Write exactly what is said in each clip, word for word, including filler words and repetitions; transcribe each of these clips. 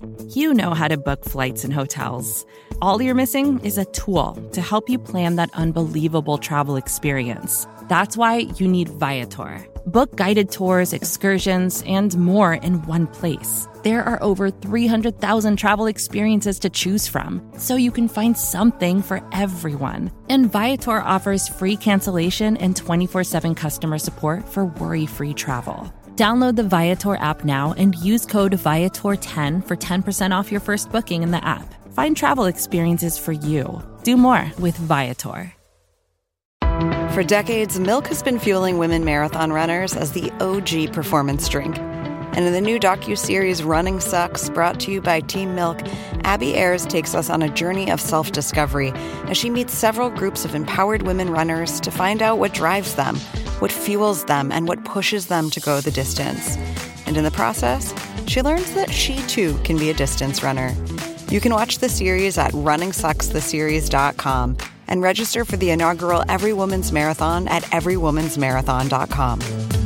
You know how to book flights and hotels. All you're missing is a tool to help you plan that unbelievable travel experience. That's why you need Viator. Book guided tours, excursions, and more in one place. There are over three hundred thousand travel experiences to choose from, so you can find something for everyone. And Viator offers free cancellation and twenty-four seven customer support for worry-free travel. Download the Viator app now and use code Viator ten for ten percent off your first booking in the app. Find travel experiences for you. Do more with Viator. For decades, Milk has been fueling women marathon runners as the O G performance drink. And in the new docuseries Running Sucks, brought to you by Team Milk, Abby Ayers takes us on a journey of self-discovery as she meets several groups of empowered women runners to find out what drives them, what fuels them, and what pushes them to go the distance. And in the process, she learns that she too can be a distance runner. You can watch the series at running sucks the series dot com and register for the inaugural Every Woman's Marathon at every woman's marathon dot com.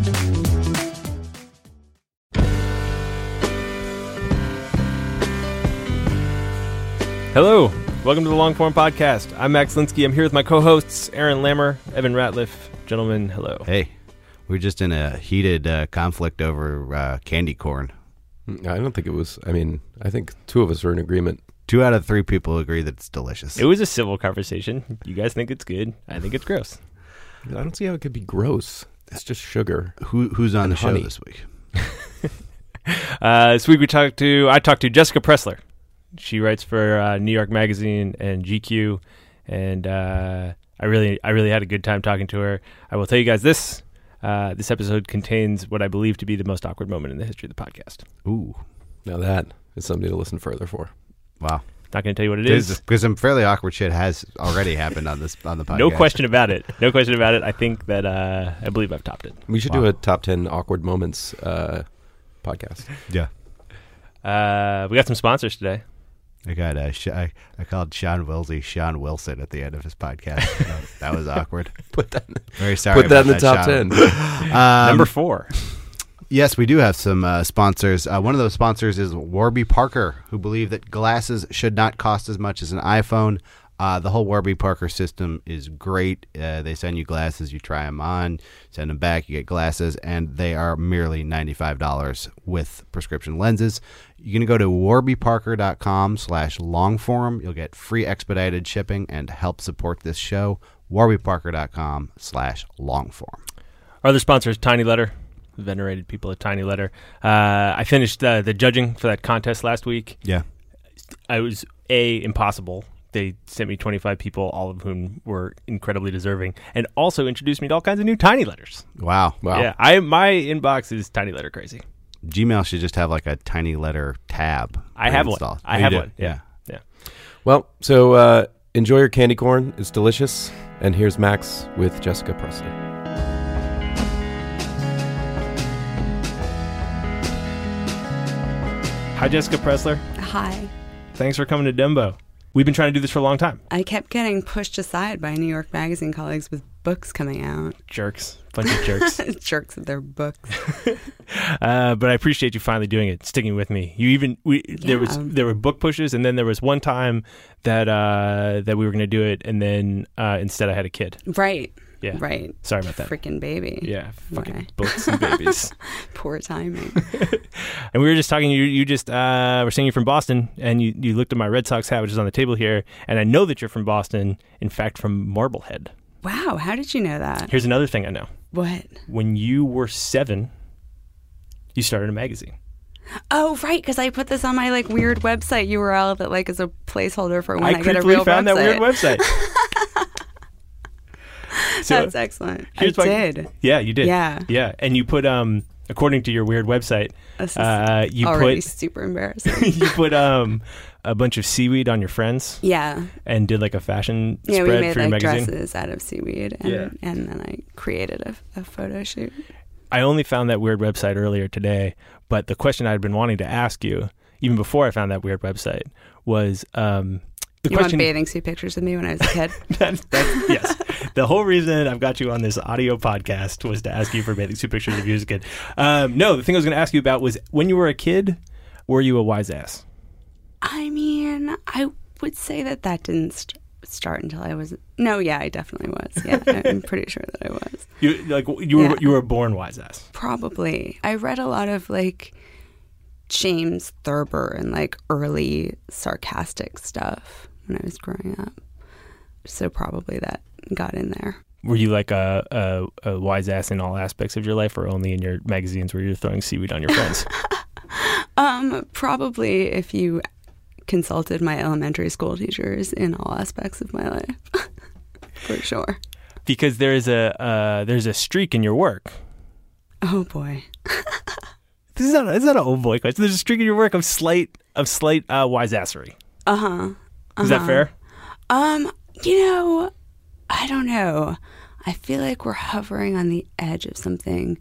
Hello, welcome to the Longform Podcast. I'm Max Linsky. I'm here with my co-hosts, Aaron Lammer, Evan Ratliff. Gentlemen, hello. Hey, we're just in a heated uh, conflict over uh, candy corn. I don't think it was, I mean, I think two of us are in agreement. Two out of three people agree that it's delicious. It was a civil conversation. You guys think it's good. I think it's gross. I don't see how it could be gross. It's just sugar. Who Who's on and the honey. show this week? uh, this week we talked to, I talked to Jessica Pressler. She writes for uh, New York Magazine and G Q, and uh, I really, I really had a good time talking to her. I will tell you guys this: uh, this episode contains what I believe to be the most awkward moment in the history of the podcast. Ooh, now that is something to listen further for. Wow, not going to tell you what it is because some fairly awkward shit has already happened on this on the podcast. No question about it. No question about it. I think that uh, I believe I've topped it. We should Wow. do a top ten awkward moments uh, podcast. Yeah, uh, we got some sponsors today. I got uh, Sh- I, I called Sean Wilsey Sean Wilson at the end of his podcast. That was awkward. Put that. Very sorry. Put that in the about top Sean. ten. Um, Number four. Yes, we do have some uh, sponsors. Uh, one of those sponsors is Warby Parker, who believe that glasses should not cost as much as an iPhone. Uh, the whole Warby Parker system is great. Uh, they send you glasses, you try them on, send them back, you get glasses, and they are merely ninety-five dollars with prescription lenses. You're going to go to warbyparker.com slash longform. You'll get free expedited shipping and help support this show. warbyparker.com slash longform. Our other sponsor is Tiny Letter. Venerated people at Tiny Letter. Uh, I finished uh, the judging for that contest last week. Yeah. I was, A, impossible. They sent me twenty-five people, all of whom were incredibly deserving, and also introduced me to all kinds of new Tiny Letters. Wow. Wow. Yeah, I my inbox is Tiny Letter crazy. Gmail should just have like a Tiny Letter tab. I have one. installed. I Oh, you have do? one. Yeah. Yeah. Well, so uh, enjoy your candy corn. It's delicious. And here's Max with Jessica Pressler. Hi, Jessica Pressler. Hi. Thanks for coming to Dembo. We've been trying to do this for a long time. I kept getting pushed aside by New York Magazine colleagues with books coming out. Jerks. Bunch of jerks. Jerks with their books. uh, but I appreciate you finally doing it, sticking with me. You even we Yeah. there was there were book pushes, and then there was one time that uh, that we were going to do it, and then uh, instead I had a kid. Right. Yeah. Right. Sorry about that. Freaking baby. Yeah. Fucking Why? books and babies. Poor timing. And we were just talking. You you just uh, were saying you're from Boston, and you, you looked at my Red Sox hat, which is on the table here, and I know that you're from Boston. In fact, from Marblehead. Wow. How did you know that? Here's another thing I know. What? When you were seven, you started a magazine. Oh, right. Because I put this on my like weird website U R L that like is a placeholder for when I, I get a creepily real found website. that weird website. So, That's excellent. I here's my- did. Yeah, you did. Yeah. Yeah. And you put, um, according to your weird website, This is uh, you already put super embarrassing. you put um, a bunch of seaweed on your friends Yeah. and did like a fashion Yeah, spread we made for your like magazine. dresses out of seaweed, and, Yeah. and then I created a, a photo shoot. I only found that weird website earlier today, but the question I'd been wanting to ask you, even before I found that weird website, was um, the you question. want bathing suit pictures of me when I was a kid? that, that, yes. The whole reason I've got you on this audio podcast was to ask you for bathing suit pictures of you as a kid. Um, no, the thing I was going to ask you about was when you were a kid, were you a wise ass? I mean, I would say that that didn't st- start until I was. No, yeah, I definitely was. Yeah, I'm pretty sure that I was. You like you were Yeah. you were born wise ass. Probably. I read a lot of like James Thurber and like early sarcastic stuff when I was growing up. So probably that got in there. Were you like a, a, a wise ass in all aspects of your life, or only in your magazines where you're throwing seaweed on your friends? Um, probably if you consulted my elementary school teachers in all aspects of my life, for sure. Because there's a uh, there's a streak in your work. Oh boy. This is not this is not an old boy question. There's a streak in your work of slight of slight uh, wise assery. Uh huh. Uh-huh. Is that fair? Um, you know, I don't know. I feel like we're hovering on the edge of something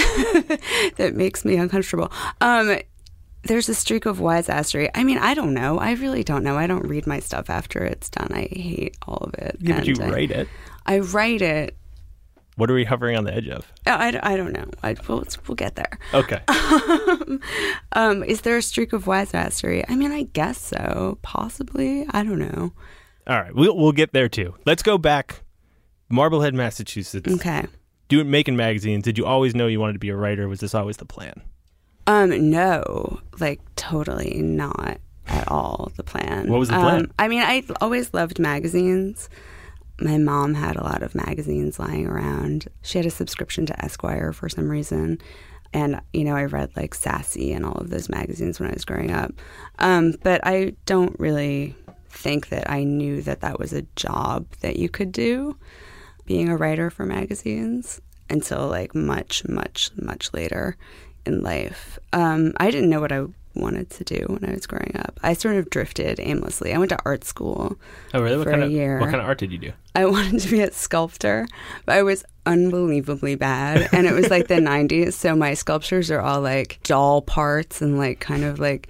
that makes me uncomfortable. Um, there's a streak of wise assery. I mean, I don't know. I really don't know. I don't read my stuff after it's done. I hate all of it. Yeah, but you I, write it. I write it. What are we hovering on the edge of? I, I don't know. I, we'll, we'll get there. Okay. um, um, is there a streak of wise assery? I mean, I guess so. Possibly. I don't know. All right. We'll we'll get there too. Let's go back. Marblehead, Massachusetts. Okay. Doing making magazines. Did you always know you wanted to be a writer? Was this always the plan? Um, no, like totally not at all the plan. What was the plan? Um, I mean, I always loved magazines. My mom had a lot of magazines lying around. She had a subscription to Esquire for some reason. And, you know, I read like Sassy and all of those magazines when I was growing up. Um, but I don't really think that I knew that that was a job that you could do, being a writer for magazines, until like much, much, much later in life. Um, I didn't know what I wanted to do when I was growing up. I sort of drifted aimlessly. I went to art school Oh, really? What for kind a of year. what kind of art did you do? I wanted to be a sculptor, but I was unbelievably bad. And it was like the nineties, so my sculptures are all like doll parts and like kind of like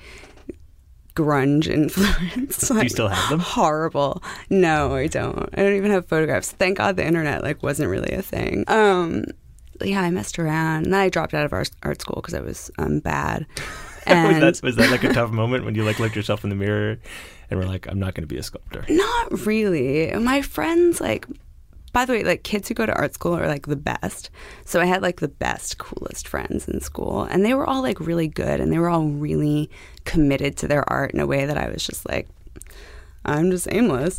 grunge influence. Like, Do you still have them? Horrible. No, I don't. I don't even have photographs. Thank God the internet like wasn't really a thing. Um, yeah, I messed around. And then I dropped out of art, art school because I was um, bad. And was, that, was that like a tough moment when you like looked yourself in the mirror and were like, I'm not going to be a sculptor? Not really. My friends, like, by the way, like kids who go to art school are like the best. So I had like the best, coolest friends in school. And they were all like really good and they were all really committed to their art in a way that I was just like, I'm just aimless.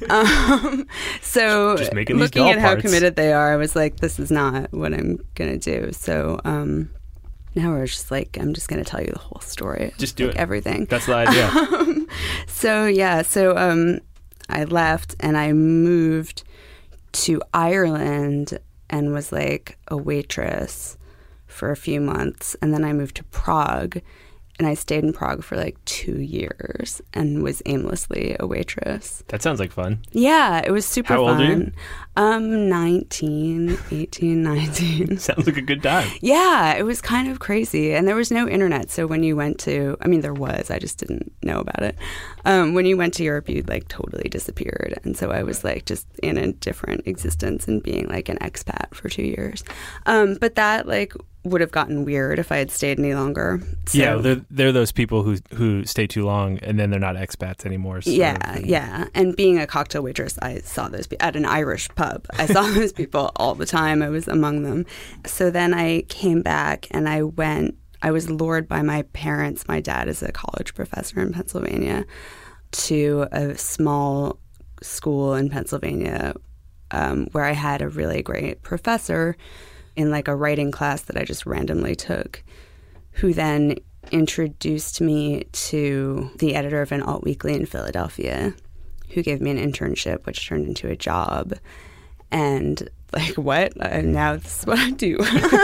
um, so Just making these looking doll at how parts. committed they are, I was like, this is not what I'm going to do. So um, now we're just like, I'm just going to tell you the whole story. Just do like, it. Everything. That's the idea. Um, so yeah, so um, I left and I moved to Ireland and was like a waitress for a few months. And then I moved to Prague and I stayed in Prague for like two years and was aimlessly a waitress. That sounds like fun. Yeah, it was super How old fun. are you? Um, nineteen, eighteen, nineteen. Sounds like a good time. Yeah, it was kind of crazy. And there was no internet. So when you went to, I mean, there was, I just didn't know about it. Um, when you went to Europe, you like totally disappeared. And so I was like just in a different existence and being like an expat for two years. Um, but that like would have gotten weird if I had stayed any longer. So, Yeah, they're, they're those people who who stay too long and then they're not expats anymore. sort Yeah, of. yeah. And being a cocktail waitress, I saw those pe- at an Irish pub. I saw those people all the time. I was among them. So then I came back and I went, I was lured by my parents. My dad is a college professor in Pennsylvania, to a small school in Pennsylvania um, where I had a really great professor in like a writing class that I just randomly took, who then introduced me to the editor of an alt weekly in Philadelphia, who gave me an internship, which turned into a job. And like, what? Uh, now this is what I do.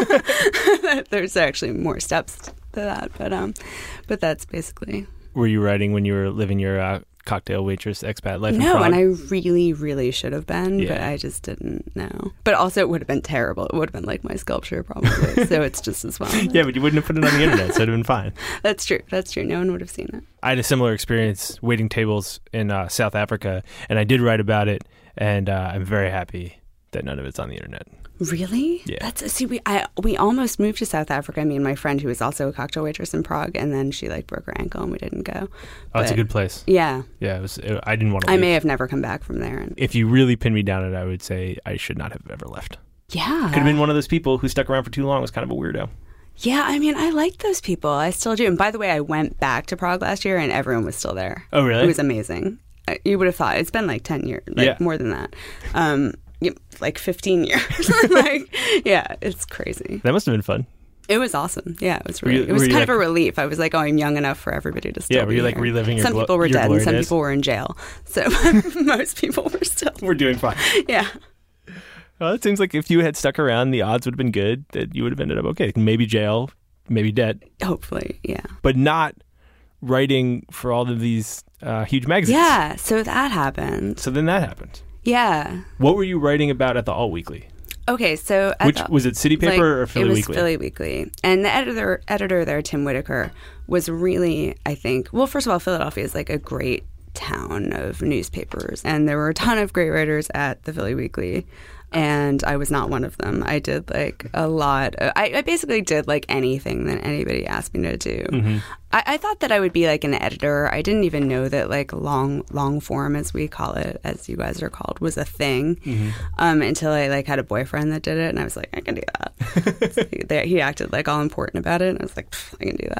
There's actually more steps to that, but um, but that's basically. Were you writing when you were living your uh, cocktail waitress expat life in No, Prague? and I really, really should have been, but Yeah. I just didn't know. But also, it would have been terrible. It would have been like my sculpture, probably. So it's just as well. Yeah, but you wouldn't have put it on the internet, so it would have been fine. That's true. That's true. No one would have seen it. I had a similar experience waiting tables in uh, South Africa, and I did write about it, and uh, I'm very happy that none of it's on the internet. Really? Yeah. That's see, we I we almost moved to South Africa. Me and my friend, who was also a cocktail waitress in Prague, and then she like broke her ankle, and we didn't go. Oh, it's a But, good place. Yeah, Yeah, it was. It, I didn't want to. I leave. may have never come back from there. And If you really pin me down, it, I would say I should not have ever left. yeah, Could have been one of those people who stuck around for too long. Was kind of a weirdo. yeah. I mean, I liked those people. I still do. And by the way, I went back to Prague last year, and everyone was still there. Oh, really? It was amazing. I- You would have thought it's been like ten years, like Yeah. more than that. Um, yeah, like fifteen years. Like, yeah, it's crazy. That must have been fun. It was awesome. Yeah, it was Were really. you- it was were you kind of like- a relief. I was like, oh, I'm young enough for everybody to still. Yeah, were be you, like, here. reliving your Some glo- people were your dead, and glory some days? people were in jail. So most people were still. We're doing fine. Yeah. Well, it seems like if you had stuck around, the odds would have been good that you would have ended up okay. Maybe jail, maybe dead, Hopefully, yeah. but not writing for all of these uh, huge magazines. Yeah. So that happened. So then that happened. Yeah. What were you writing about at the Alt Weekly? Okay. So at Which the- was it? City Paper like, or Philly it was Weekly? Philly Weekly, and the editor editor there, Tim Whitaker, was really, I think. Well, first of all, Philadelphia is like a great town of newspapers, and there were a ton of great writers at the Philly Weekly. And I was not one of them. I did like a lot. Of, I, I basically did like anything that anybody asked me to do. Mm-hmm. I, I thought that I would be like an editor. I didn't even know that like long long form, as we call it, as you guys are called, was a thing Mm-hmm. um, until I like had a boyfriend that did it, and I was like, I can do that. So he, they, he acted like all important about it, and I was like, "Pff, I can do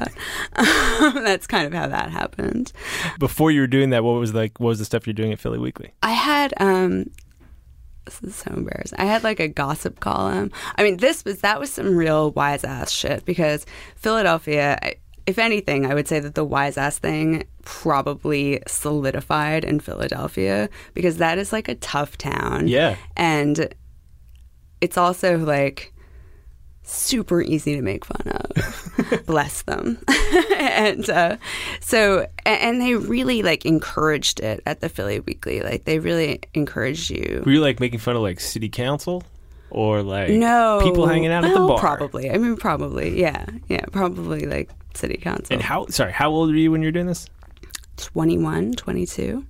that. That's kind of how that happened. Before you were doing that, what was like? What was the stuff you're doing at Philly Weekly? I had um this is so embarrassing. I had like a gossip column. I mean, this was that was some real wise ass shit, because Philadelphia, I- if anything, I would say that the wise ass thing probably solidified in Philadelphia, because that is like a tough town. Yeah. And it's also like super easy to make fun of. Bless them. And uh, so, a- and they really like encouraged it at the Philly Weekly. Like they really encouraged you. Were you like making fun of like city council or like No. people hanging out at the Well, bar? Probably. I mean, probably. Yeah. Yeah. Probably like city council. And how? Sorry, how old were you when you were doing this? twenty-one, twenty-two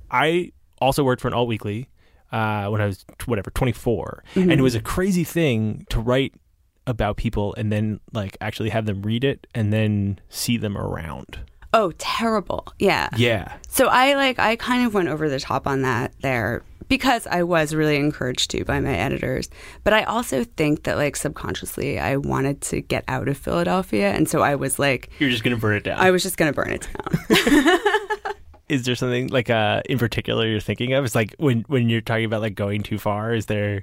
I also worked for an Alt Weekly uh, when I was t- whatever twenty-four, Mm-hmm. and it was a crazy thing to write about people and then like actually have them read it and then see them around. Oh, terrible. Yeah. Yeah. So I like I kind of went over the top on that there, because I was really encouraged to by my editors. But I also think that like subconsciously I wanted to get out of Philadelphia, and so I was like You're just gonna burn it down. I was just going to burn it down. Is there something like uh in particular you're thinking of? It's like when when you're talking about like going too far. Is there?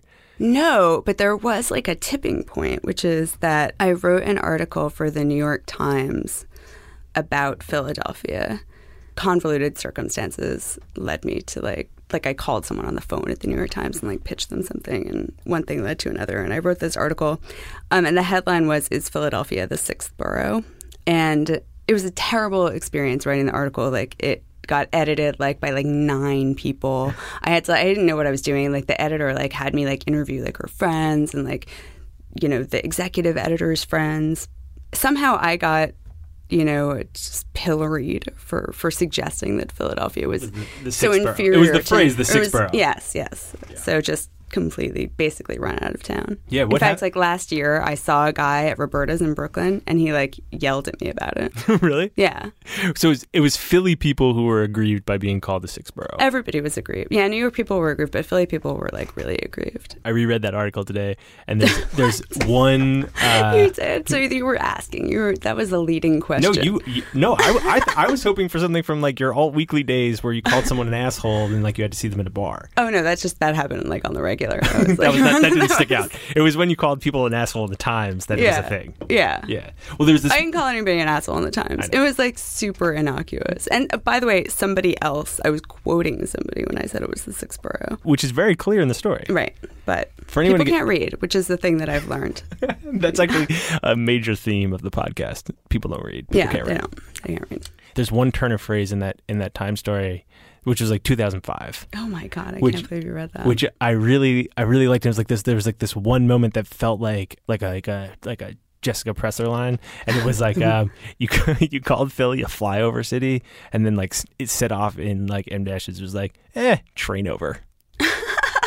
No, but there was like a tipping point, which is that I wrote an article for the New York Times about Philadelphia. Convoluted circumstances led me to like like I called someone on the phone at the New York Times and like pitched them something, and one thing led to another, and I wrote this article, um, and the headline was "Is Philadelphia the Sixth Borough?" And it was a terrible experience writing the article. Like it got edited like by like nine people. I had to I didn't know what I was doing. Like the editor like had me like interview like her friends and like, you know, the executive editor's friends. Somehow I got, you know, just pilloried for, for suggesting that Philadelphia was The- the so sixth borough. inferior. It was the to- phrase, the it sixth was- borough. Yes, yes. So just completely, basically run out of town. Yeah, In what fact, hap- like last year, I saw a guy at Roberta's in Brooklyn, and he like yelled at me about it. Really? Yeah. So it was, it was Philly people who were aggrieved by being called the Sixth Borough. Everybody was aggrieved. Yeah, New York people were aggrieved, but Philly people were like really aggrieved. I reread that article today, and there's there's one. Uh, you did. So you were asking. You were that was a leading question. no, you, you no. I, I I was hoping for something from like your alt weekly days where you called someone an asshole and like you had to see them at a bar. Oh no, that's just that happened like on the regular. I was That, like, was, that, that didn't that stick was- out. It was when you called people an asshole in the Times that it Yeah. was a thing. Yeah. Yeah. Well, there's this. I didn't call anybody an asshole in the Times. I It was like super innocuous. And uh, by the way, somebody else, I was quoting somebody when I said it was the Sixth Borough. which is very clear in the story. Right. But For anyone people to get- can't read, which is the thing that I've learned. That's actually a major theme of the podcast. People don't read. People yeah, can't they read. don't. They can't read. There's one turn of phrase in that in that Time story, which was like two thousand five. Oh my God, I Which- can't believe you read that. Which I really, I really liked. It was like this. There was like this one moment that felt like, like a, like a, like a Jessica Pressler line, and it was like, um, you, you called Philly a flyover city, and then like s- it set off in like M dashes was like, eh, train over.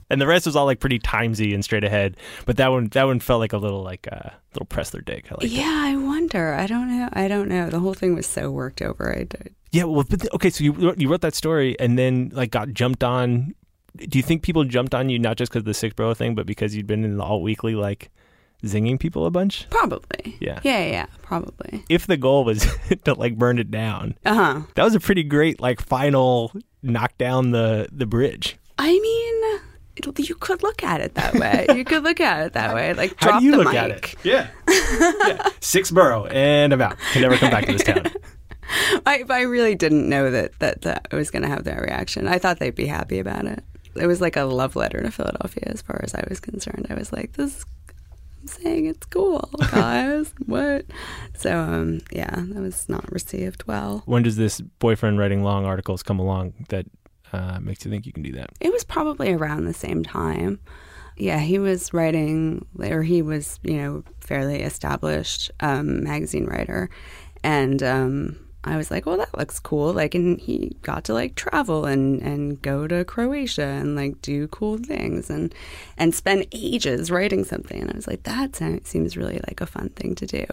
And the rest was all like pretty timesy and straight ahead. But that one, that one felt like a little like a uh, little Pressler dig. I like yeah, that. I wonder. I don't know. I don't know. The whole thing was so worked over. I did. Yeah, well, but the, okay, so you wrote- you wrote that story and then like got jumped on. Do you think people jumped on you not just because of the Sick Bro thing, but because you'd been in the Alt Weekly like zinging people a bunch? Probably. Yeah. Yeah, yeah, probably. If the goal was to like burn it down, Uh huh. that was a pretty great like final knock down the the bridge. I mean, it- you could look at it that way. You could look at it that way. Like, drop How do you the look mic. at it? Yeah. yeah. Six borough and I'm out. Can never come back to this town. I, I really didn't know that, that, that I was going to have that reaction. I thought they'd be happy about it. It was like a love letter to Philadelphia as far as I was concerned. I was like, this, I'm saying it's cool, guys. What? So, um, yeah, that was not received well. When does this boyfriend writing long articles come along that uh, makes you think you can do that? It was probably around the same time. Yeah, he was writing, or he was, you know, fairly established um, magazine writer. And um, I was like, well, that looks cool. Like, and he got to like travel and, and go to Croatia and like do cool things and and spend ages writing something. And I was like, that sounds, seems really like a fun thing to do.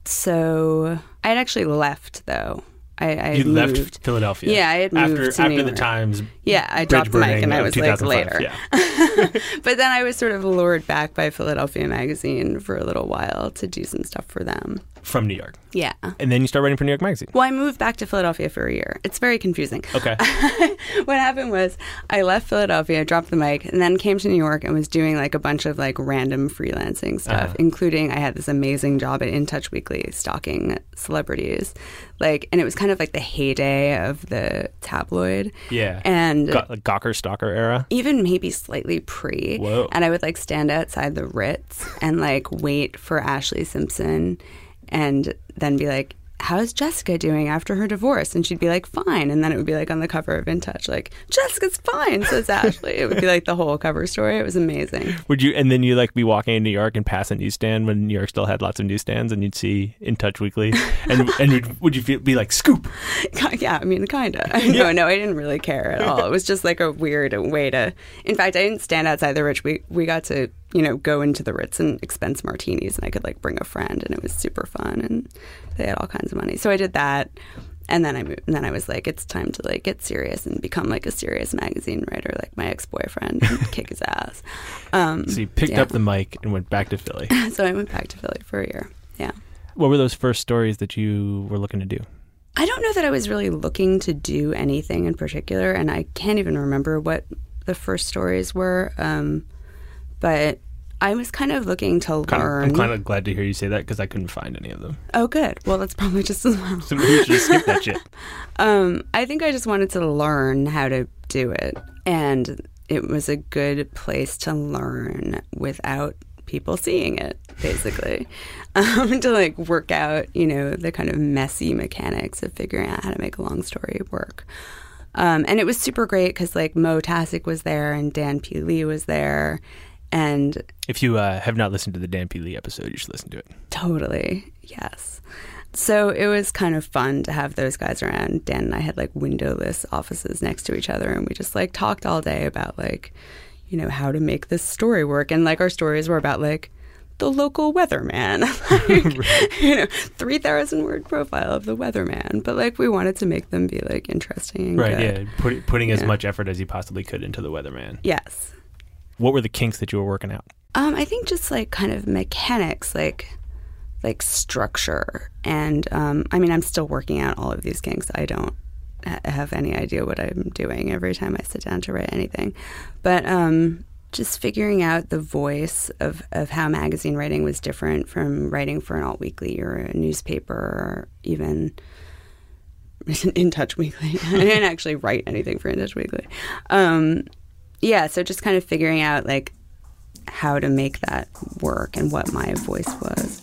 So I had actually left though. I, I You had moved. left Philadelphia. Yeah, I had moved after to after New the York. Times. Yeah, I bridge dropped the mic burning and I of was like two thousand five. later. Yeah. But then I was sort of lured back by Philadelphia Magazine for a little while to do some stuff for them. From New York. Yeah. And then you start writing for New York Magazine. Well, I moved back to Philadelphia for a year. It's very confusing. Okay. What happened was I left Philadelphia, dropped the mic, and then came to New York and was doing like a bunch of like random freelancing stuff, Uh-huh. including I had this amazing job at In Touch Weekly stalking celebrities. Like, and it was kind of like the heyday of the tabloid. Yeah. And Ga- like Gawker Stalker era. even maybe slightly pre. Whoa. And I would like stand outside the Ritz and like wait for Ashley Simpson and then be like, how's Jessica doing after her divorce? And she'd be like, fine. And then it would be like on the cover of In Touch, like, Jessica's fine, says Ashley. It would be like the whole cover story. It was amazing. Would you, and then you like be walking in New York and pass a newsstand when New York still had lots of newsstands, and you'd see In Touch Weekly, and and you'd, would you feel, be like scoop? Yeah, I mean, kind of. No, no, I didn't really care at all. It was just like a weird way to. In fact, I didn't stand outside the Ritz. We we got to, you know, go into the Ritz and expense martinis, and I could like bring a friend, and it was super fun, and they had all kinds of money. So I did that, and then I moved, and then I was like, it's time to like get serious and become like a serious magazine writer, like my ex-boyfriend, and kick his ass. Um, So you picked yeah. up the mic and went back to Philly. So I went back to Philly for a year. Yeah. What were those first stories that you were looking to do? I don't know that I was really looking to do anything in particular, and I can't even remember what the first stories were. Um, but I was kind of looking to Kind of, learn. I'm kind of glad to hear you say that because I couldn't find any of them. Oh, good. Well, that's probably just as well. So maybe you should skip that shit. Um, I think I just wanted to learn how to do it, and it was a good place to learn without people seeing it, basically, um, to like work out, you know, the kind of messy mechanics of figuring out how to make a long story work. Um, and it was super great because like Mo Tasic was there and Dan P. Lee was there, and If you uh, have not listened to the Dan P. Lee episode, you should listen to it. totally, yes. So it was kind of fun to have those guys around. Dan and I had like windowless offices next to each other, and we just like talked all day about like, you know, how to make this story work. And like our stories were about like the local weatherman, like, you know, three thousand word profile of the weatherman. But like we wanted to make them be like interesting. And Right, good. yeah. Put, putting as Yeah. much effort as you possibly could into the weatherman. Yes. What were the kinks that you were working out? Um, I think just like kind of mechanics, like like structure. And um, I mean, I'm still working out all of these kinks. I don't ha- have any idea what I'm doing every time I sit down to write anything. But um, just figuring out the voice of, of how magazine writing was different from writing for an alt weekly or a newspaper or even In Touch Weekly. I didn't actually write anything for In Touch Weekly. Um, yeah, so just kind of figuring out like how to make that work and what my voice was.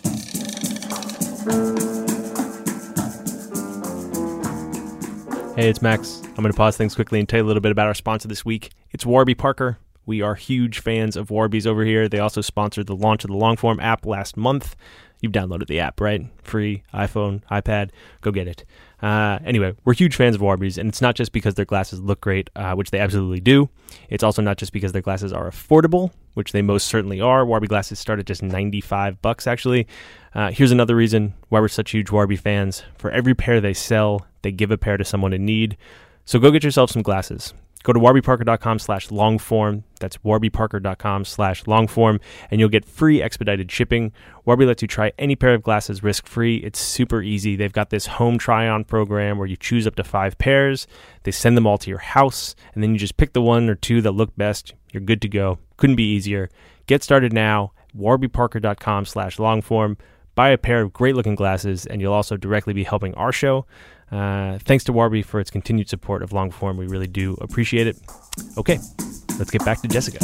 Hey, it's Max. I'm going to pause things quickly and tell you a little bit about our sponsor this week. It's Warby Parker. We are huge fans of Warby's over here. They also sponsored the launch of the Longform app last month. You've downloaded the app, right? Free, iPhone, iPad, go get it. Uh, anyway, we're huge fans of Warby's, and it's not just because their glasses look great, uh, which they absolutely do. It's also not just because their glasses are affordable, which they most certainly are. Warby glasses start at just ninety-five bucks, actually. Uh, here's another reason why we're such huge Warby fans. For every pair they sell, they give a pair to someone in need. So go get yourself some glasses. Go to warbyparker.com slash longform. That's warbyparker.com slash longform, and you'll get free expedited shipping. Warby lets you try any pair of glasses risk-free. It's super easy. They've got this home try-on program where you choose up to five pairs. They send them all to your house, and then you just pick the one or two that look best. You're good to go. Couldn't be easier. Get started now. warbyparker.com slash longform. Buy a pair of great-looking glasses, and you'll also directly be helping our show. Uh, thanks to Warby for its continued support of Longform. We really do appreciate it. Okay, let's get back to Jessica.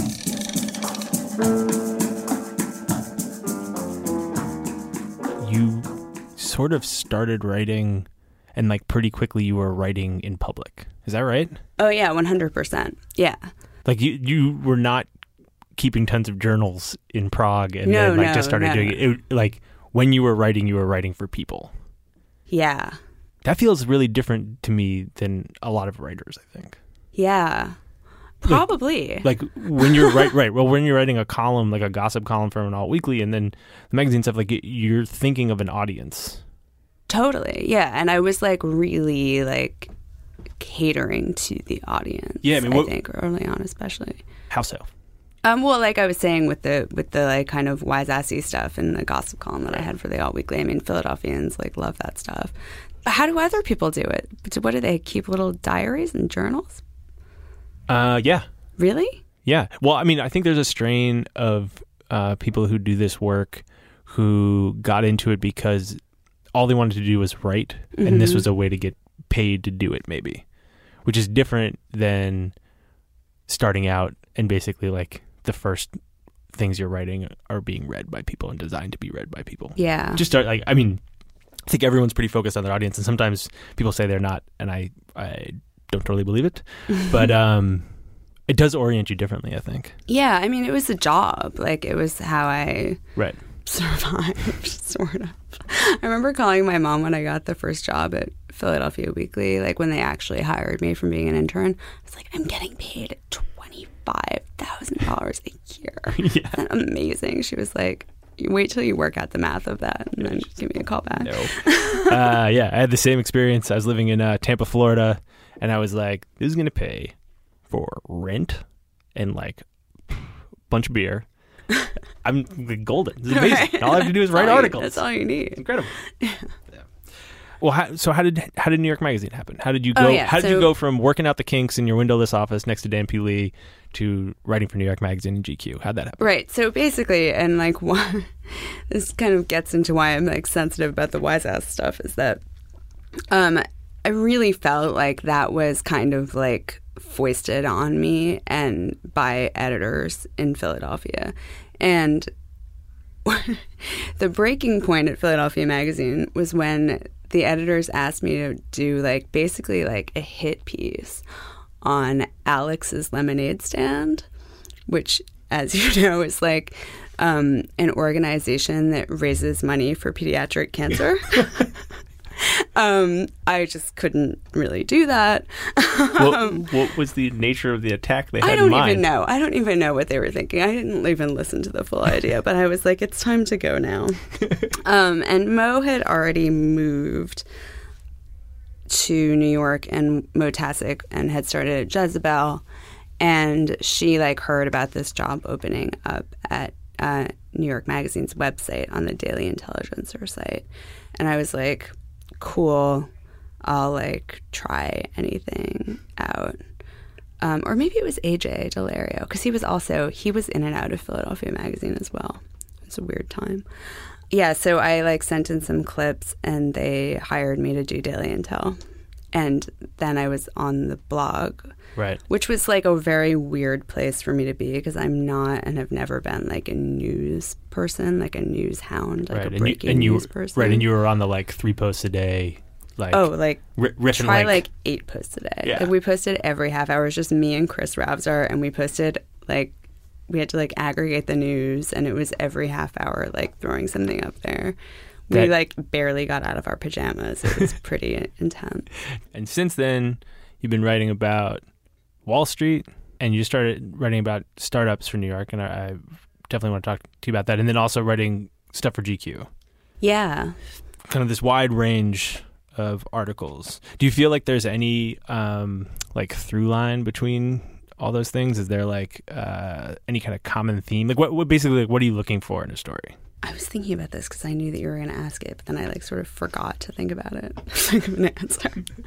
You sort of started writing, and like pretty quickly you were writing in public. Is that right? Oh, yeah, one hundred percent. Yeah. Like you, you were not keeping tons of journals in Prague and no, then like no, just started no. doing it. it. Like when you were writing, you were writing for people. Yeah. That feels really different to me than a lot of writers, I think. Yeah. Probably. Like, like when you're right, right. Well, when you're writing a column, like a gossip column for an alt weekly, and then the magazine stuff, like you're thinking of an audience. Totally. Yeah. And I was like really like catering to the audience. Yeah, I mean, what, I think early on, especially. How so? Um, well, like I was saying with the with the like kind of wise assy stuff and the gossip column that I had for the alt weekly. I mean, Philadelphians like love that stuff. How do other people do it? What do they keep little diaries and journals? Uh, yeah. Really? Yeah. Well, I mean, I think there's a strain of uh, people who do this work who got into it because all they wanted to do was write, mm-hmm. and this was a way to get paid to do it, maybe, which is different than starting out and basically like the first things you're writing are being read by people and designed to be read by people. Yeah. Just start like, I mean, I think everyone's pretty focused on their audience, and sometimes people say they're not, and I, I don't totally believe it, but um, it does orient you differently, I think. Yeah, I mean, it was a job. Like, it was how I right. survived, sort of. I remember calling my mom when I got the first job at Philadelphia Weekly, like when they actually hired me from being an intern. I was like, I'm getting paid twenty-five thousand dollars a year. Yeah. Isn't that amazing? She was like, wait till you work out the math of that and then give me a call back. No. uh, yeah, I had the same experience. I was living in uh, Tampa, Florida, and I was like, this is going to pay for rent and like a bunch of beer. I'm like, golden. This is amazing. Right. All I have to do is write all articles. You, that's all you need. It's incredible. Yeah. Well, how, so how did how did New York Magazine happen? How did you go? Oh, yeah. How did so, you go from working out the kinks in your windowless office next to Dan P. Lee to writing for New York Magazine and G Q? How'd that happen? Right. So basically, and like one, this kind of gets into why I'm like sensitive about the wise ass stuff is that um, I really felt like that was kind of like foisted on me and by editors in Philadelphia. And the breaking point at Philadelphia Magazine was when the editors asked me to do like basically like a hit piece on Alex's Lemonade Stand, which, as you know, is like um, an organization that raises money for pediatric cancer. um, I just couldn't really do that. what, what was the nature of the attack they had I don't in mind? even know. I don't even know what they were thinking. I didn't even listen to the full idea, but I was like, it's time to go now. um, and Mo had already moved to New York, and Mo Tasic, and had started at Jezebel, and she like heard about this job opening up at uh, New York Magazine's website on the Daily Intelligencer site, and I was like, cool, I'll like try anything out. Um, or maybe it was A J Delario, because he was also, he was in and out of Philadelphia Magazine as well. It's a weird time. Yeah, so I like sent in some clips and they hired me to do Daily Intel. And then I was on the blog. Right. Which was like a very weird place for me to be, because I'm not and have never been like a news person, like a news hound, like right. a breaking and you, and news you, person. Right, and you were on the like three posts a day. Like, oh, like r- ripping try like, like eight posts a day. Yeah. Like, we posted every half hour. It was just me and Chris Ravzar, and we posted like we had to like aggregate the news, and it was every half hour like throwing something up there. We That- like barely got out of our pajamas. It was pretty intense. And since then, you've been writing about Wall Street, and you started writing about startups for New York, and I, I definitely want to talk to you about that. And then also writing stuff for G Q. Yeah. Kind of this wide range of articles. Do you feel like there's any um, like through line between all those things? Is there like uh, any kind of common theme? Like what, what basically, like, what are you looking for in a story? I was thinking about this because I knew that you were going to ask it, but then I like sort of forgot to think about it. Think of an answer.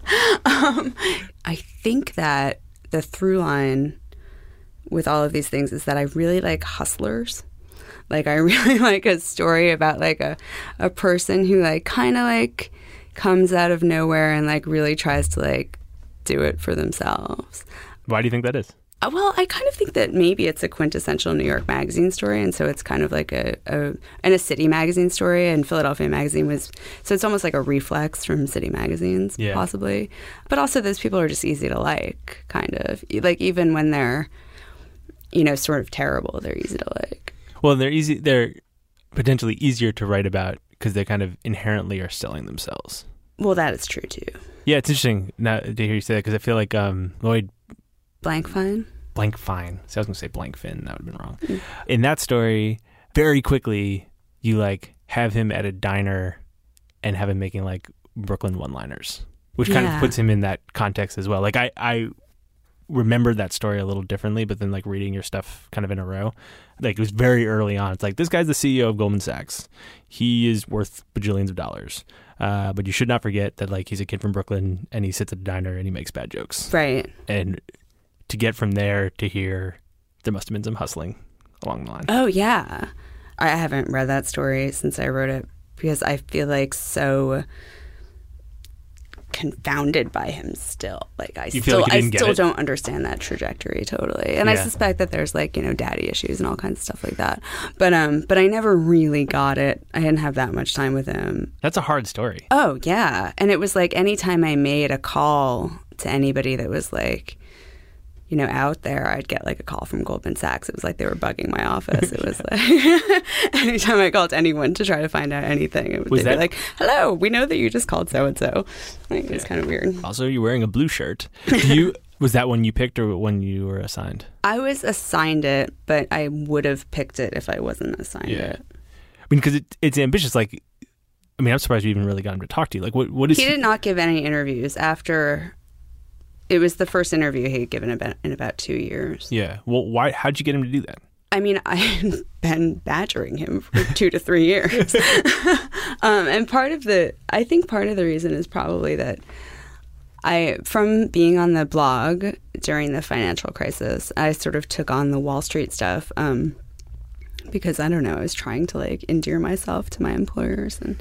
um, I think that the through line with all of these things is that I really like hustlers. Like I really like a story about like a, a person who like kind of like comes out of nowhere and like really tries to like do it for themselves. Why do you think that is? Uh, Well, I kind of think that maybe it's a quintessential New York Magazine story, and so it's kind of like a, a and a City Magazine story, and Philadelphia Magazine was, so it's almost like a reflex from City Magazines, Yeah. possibly. But also those people are just easy to like, kind of. Like even when they're, you know, sort of terrible, they're easy to like. Well, they're easy. They're potentially easier to write about because they kind of inherently are selling themselves. Well, that is true too. Yeah, it's interesting now to hear you say that because I feel like um, Lloyd Blankfein? Blankfein. So I was going to say Blankfin. That would have been wrong. Mm. In that story, very quickly, you like have him at a diner and have him making like Brooklyn one-liners, which kind Yeah. of puts him in that context as well. Like I, I remembered that story a little differently, but then like reading your stuff kind of in a row, like it was very early on. It's like, this guy's the C E O of Goldman Sachs. He is worth bajillions of dollars. Uh, but you should not forget that like he's a kid from Brooklyn and he sits at a diner and he makes bad jokes. Right. And to get from there to here, there must have been some hustling along the line. Oh, yeah. I haven't read that story since I wrote it because I feel like so confounded by him still. Like I You feel still like you I didn't get still it? don't understand that trajectory totally. And I Yeah. suspect that there's like, you know, daddy issues and all kinds of stuff like that. But um but I never really got it. I didn't have that much time with him. That's a hard story. Oh, yeah. And it was like anytime I made a call to anybody that was like, you know, out there, I'd get like a call from Goldman Sachs. It was like they were bugging my office. It was like anytime I called anyone to try to find out anything, it, Was they'd that- be like, hello, we know that you just called so-and-so. Like, it was kind of weird. Also, you're wearing a blue shirt. Do you was that one you picked or one you were assigned? I was assigned it, but I would have picked it if I wasn't assigned Yeah. it. I mean, because it, it's ambitious. Like, I mean, I'm surprised you even really got him to talk to you. Like, what what is He did not give any interviews after. It was the first interview he had given about, in about two years. Yeah. Well, why? How'd you get him to do that? I mean, I've been badgering him for two to three years. um, and part of the, I think part of the reason is probably that I, from being on the blog during the financial crisis, I sort of took on the Wall Street stuff um, because, I don't know, I was trying to like endear myself to my employers. And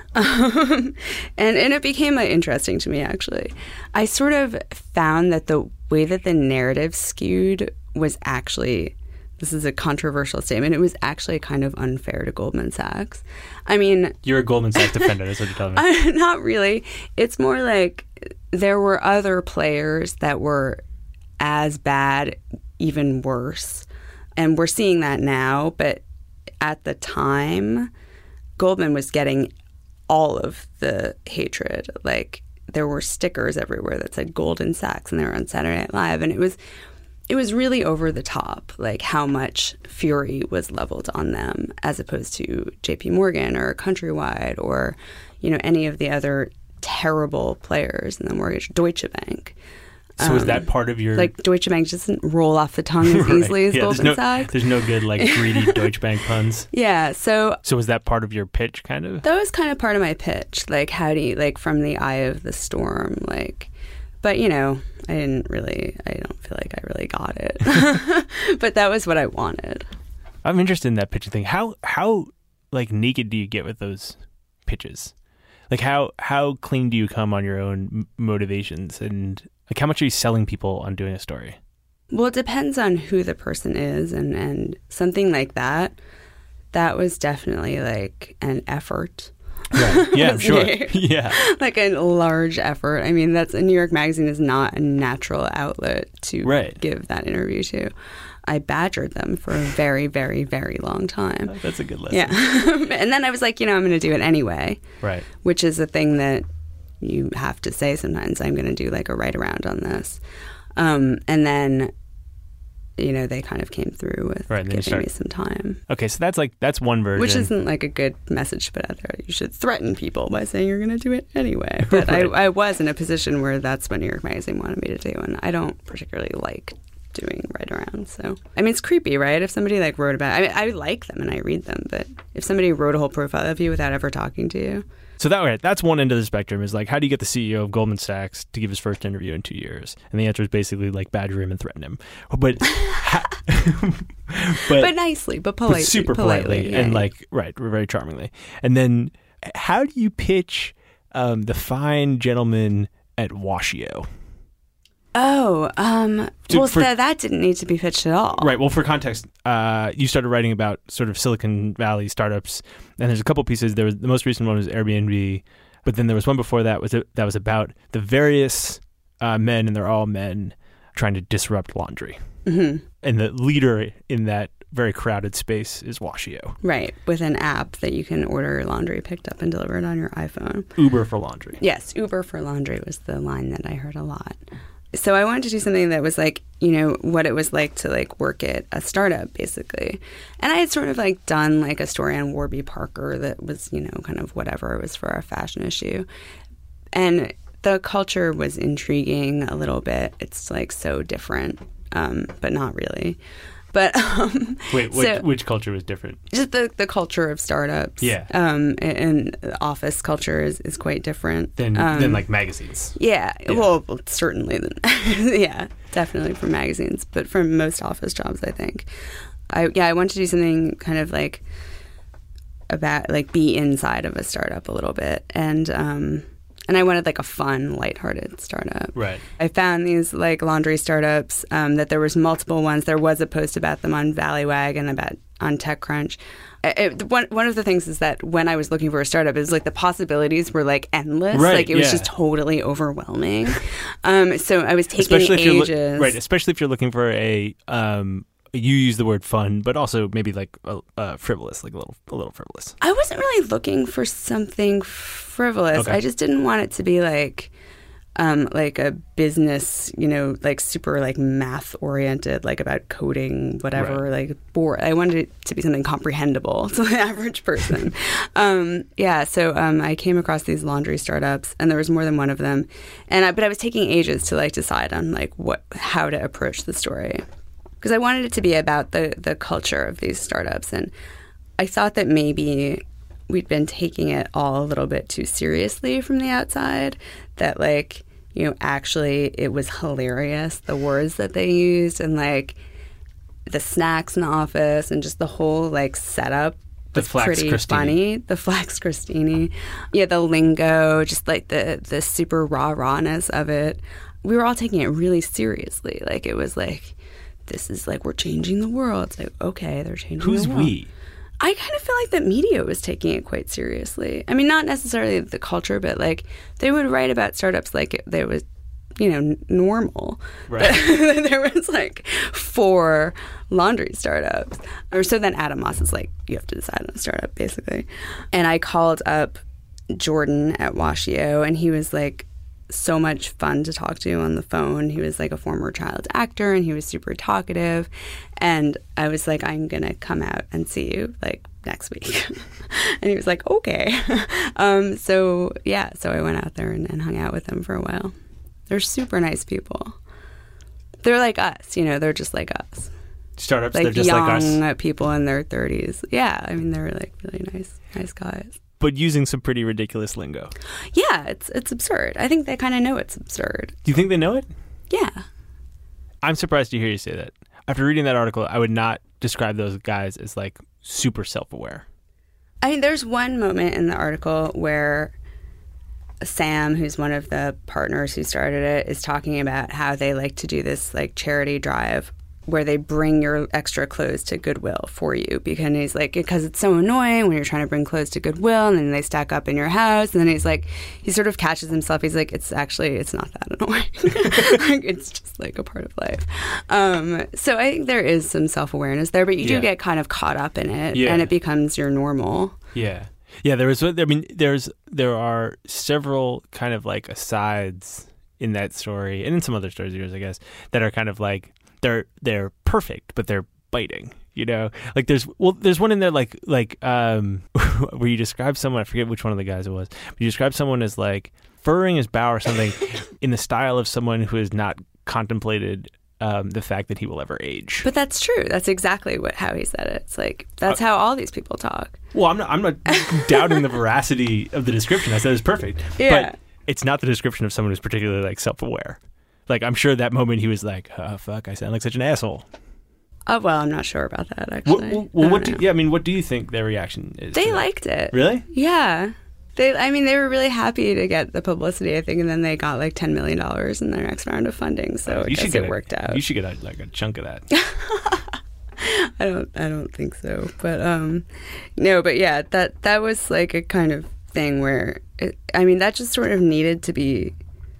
um, and, and it became like, interesting to me, actually. I sort of found that the way that the narrative skewed was actually, this is a controversial statement, it was actually kind of unfair to Goldman Sachs. I mean, You're a Goldman Sachs defender. That's what you're telling me. I, not really. It's more like there were other players that were as bad, even worse. And we're seeing that now. But at the time, Goldman was getting all of the hatred. Like there were stickers everywhere that said Goldman Sachs, and they were on Saturday Night Live. And it was it was really over the top, like how much fury was leveled on them as opposed to J P Morgan or Countrywide or, you know, any of the other terrible players in the mortgage, Deutsche Bank. So is Um, that part of your Like Deutsche Bank doesn't roll off the tongue as Right. easily as Yeah, Goldman there's no, Sachs. There's no good like greedy Deutsche Bank puns. Yeah, so So was that part of your pitch, kind of? that was kind of part of my pitch. Like, how do you, like, from the eye of the storm, like, but, you know, I didn't really, I don't feel like I really got it. But that was what I wanted. I'm interested in that pitching thing. How how like naked do you get with those pitches? Like how how clean do you come on your own m- motivations, and like how much are you selling people on doing a story? Well, it depends on who the person is, and, and something like that, that was definitely like an effort Right. Yeah, sure. me. Yeah. Like a large effort. I mean, that's New York Magazine is not a natural outlet to Right. give that interview to. I badgered them for a very, very, very long time. That's a good lesson. Yeah. And then I was like, you know, I'm going to do it anyway. Right. Which is a thing that you have to say sometimes. I'm going to do like a write around on this. Um, and then, you know, they kind of came through with Right, and then you giving me start- some time. Okay, so that's like that's one version. Which isn't like a good message to put out there. You should threaten people by saying you're going to do it anyway. But Right. I, I was in a position where that's what New York Magazine wanted me to do, and I don't particularly like doing write around. So I mean, it's creepy, right? If somebody like wrote about, I mean, I like them and I read them, but if somebody wrote a whole profile of you without ever talking to you, So that right, that's one end of the spectrum is like, how do you get the C E O of Goldman Sachs to give his first interview in two years? And the answer is basically like badger him and threaten him, but ha- but, but nicely, but politely, but super politely, yeah, and yeah. like right, very charmingly. And then how do you pitch um, the fine gentleman at Washio? Oh, um, To- well, for- th- that didn't need to be pitched at all. Right. Well, for context, uh, you started writing about sort of Silicon Valley startups, and there's a couple pieces. There was the most recent one was Airbnb, but then there was one before that was a, that was about the various uh, men, and they're all men trying to disrupt laundry. Mm-hmm. And the leader in that very crowded space is Washio, Right, with an app that you can order your laundry picked up and delivered on your iPhone. Uber for laundry. Yes, Uber for laundry was the line that I heard a lot. So I wanted to do something that was like, you know, what it was like to like work at a startup, basically. And I had sort of like done like a story on Warby Parker that was, you know, kind of whatever. It was for a fashion issue. And the culture was intriguing a little bit. It's like so different, um, but not really. But um, Wait, which, so, which culture was different? just the, the culture of startups. Yeah. Um, and, and office culture is, is quite different. Than um, than like magazines. Yeah, Yeah. well, well, certainly. Yeah, definitely for magazines, but for most office jobs, I think. I yeah, I wanted to do something kind of like about like be inside of a startup a little bit, and um, and I wanted like a fun, lighthearted startup. Right. I found these like laundry startups um, that there was multiple ones. There was a post about them on Valleywag and about on TechCrunch. It, one one of the things is that when I was looking for a startup, it was like the possibilities were like endless. Right, like it was yeah. just totally overwhelming. um, so I was taking Especially if you're ages. loo- right, especially if you're looking for a um, you use the word fun, but also maybe like uh, uh, frivolous, like a little a little frivolous. I wasn't really looking for something frivolous. Okay. I just didn't want it to be like um, like a business, you know, like super like math oriented, like about coding, whatever, Right. like bored. I wanted it to be something comprehensible to the average person. um, yeah. So um, I came across these laundry startups, and there was more than one of them. And I, but I was taking ages to like decide on like what how to approach the story, because I wanted it to be about the the culture of these startups, and I thought that maybe we'd been taking it all a little bit too seriously from the outside, that like, you know, actually it was hilarious, the words that they used and like the snacks in the office and just the whole like setup The was Flax pretty Christini. funny. The Flax Christini. Yeah, the lingo, just like the, the super raw rawness of it. We were all taking it really seriously. Like it was like, this is like, we're changing the world. It's like, okay, they're changing Who's the world. we? I kind of feel like that media was taking it quite seriously. I mean, not necessarily the culture, but like they would write about startups like it, they was, you know, n- normal. Right. But there was like four laundry startups. Or so then Adam Moss is like, you have to decide on a startup, basically. And I called up Jordan at Washio, and he was like so much fun to talk to on the phone. He was like a former child actor, and he was super talkative. And I was like, I'm going to come out and see you like next week. And he was like, okay. um, so yeah, so I went out there and, and hung out with them for a while. They're super nice people. They're like us, you know, they're just like us. Startups, Like they're just young like us, people in their thirties. Yeah, I mean, they're like really nice, nice guys. but using some pretty ridiculous lingo. Yeah, it's it's absurd. I think they kind of know it's absurd. Do you think they know it? Yeah. I'm surprised to hear you say that. After reading that article, I would not describe those guys as like super self-aware. I mean, there's one moment in the article where Sam, who's one of the partners who started it, is talking about how they like to do this like charity drive where they bring your extra clothes to Goodwill for you, because he's like, because it's so annoying when you're trying to bring clothes to Goodwill and then they stack up in your house, and then he's like, he sort of catches himself. He's like, it's actually, it's not that annoying. Like, it's just like a part of life. Um, so I think there is some self-awareness there, but you do Yeah. get kind of caught up in it, Yeah. and it becomes your normal. Yeah. Yeah, there was I mean there's there are several kind of like asides in that story and in some other stories of yours, I guess, that are kind of like they're they're perfect, but they're biting. You know? Like there's well there's one in there like like um where you describe someone, I forget which one of the guys it was, but you describe someone as like furrowing his bow or something in the style of someone who has not contemplated Um, the fact that he will ever age. But that's true. That's exactly what how he said it. It's like that's Uh, how all these people talk. Well, I'm not. I'm not doubting the veracity of the description. I said it's perfect. Yeah. But it's not the description of someone who's particularly like self-aware. Like I'm sure that moment he was like, oh, "Fuck, I sound like such an asshole." Oh well, I'm not sure about that Well, actually. well, I well don't what? Do, know. yeah, I mean, what do you think their reaction is? They to that? liked it. Really? Yeah. They, I mean, they were really happy to get the publicity, I think, and then they got like ten million dollars in their next round of funding. So I you guess should get it a- worked out. You should get a, like a chunk of that. I don't, I don't think so, but um, no, but yeah, that that was like a kind of thing where, it, I mean, that just sort of needed to be,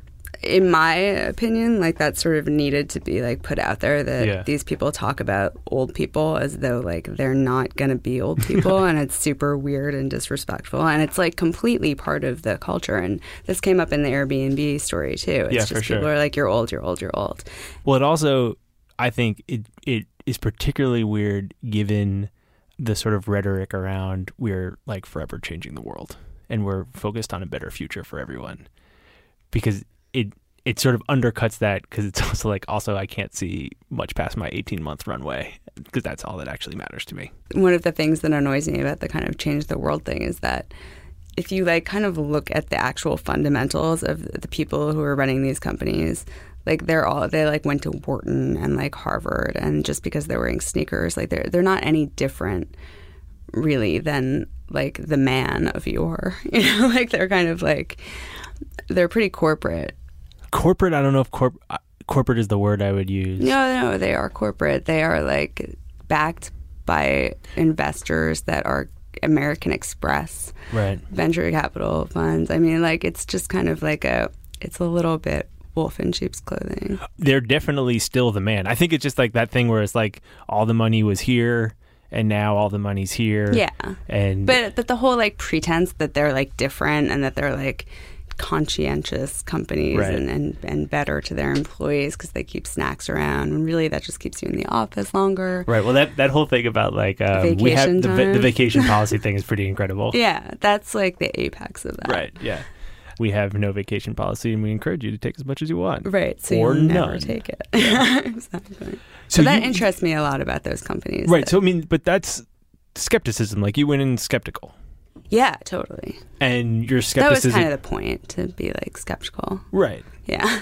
in my opinion, like that sort of needed to be like put out there that Yeah. these people talk about old people as though like they're not going to be old people, and it's super weird and disrespectful, and it's like completely part of the culture. And this came up in the Airbnb story too. It's Yeah, just for people sure. are like, you're old, you're old, you're old. Well, it also, I think it it is particularly weird given the sort of rhetoric around we're like forever changing the world and we're focused on a better future for everyone, because it it sort of undercuts that, because it's also like also I can't see much past my eighteen month runway, because that's all that actually matters to me. One of the things that annoys me about the kind of change the world thing is that if you like kind of look at the actual fundamentals of the people who are running these companies, like they're all they like went to Wharton and like Harvard, and just because they're wearing sneakers, like they're they're not any different really than like the man of yore. You know, like they're kind of like they're pretty corporate. Corporate, I don't know if corp uh, corporate is the word I would use. No, no, they are corporate. They are like backed by investors that are American Express, Right. venture capital funds. I mean, like it's just kind of like a, it's a little bit wolf in sheep's clothing. They're definitely still the man. I think it's just like that thing where it's like all the money was here and now all the money's here. Yeah. And But but the whole like pretense that they're like different and that they're like conscientious companies Right. and, and, and better to their employees because they keep snacks around, and really that just keeps you in the office longer. right. Well, that that whole thing about like um, we have Vacation the, va- the time. vacation policy thing is pretty incredible. Yeah, that's like the apex of that. Right. Yeah. We have no vacation policy, and we encourage you to take as much as you want. Right, so Or you'll never none. take it. Exactly. So So that you- interests me a lot about those companies. Right. that- So I mean, but that's skepticism. Like you went in skeptical, yeah, totally. and your That was skepticism. kind of the point, to be like skeptical. right. Yeah.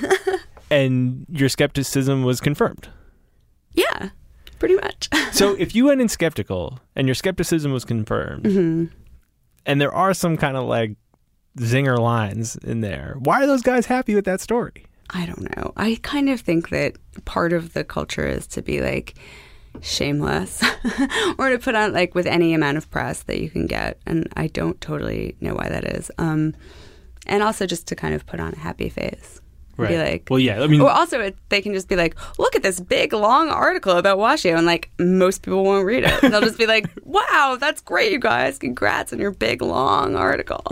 And your skepticism was confirmed. Yeah, pretty much. So if you went in skeptical and your skepticism was confirmed, Mm-hmm. and there are some kind of like zinger lines in there, why are those guys happy with that story? I don't know. I kind of think that part of the culture is to be like shameless or to put on like with any amount of press that you can get. And I don't totally know why that is. Um, and also just to kind of put on a happy face. And Be like, well, yeah. I mean, or also it, they can just be like, look at this big long article about Washio, and like most people won't read it. They'll just be like, wow, that's great, you guys. Congrats on your big long article.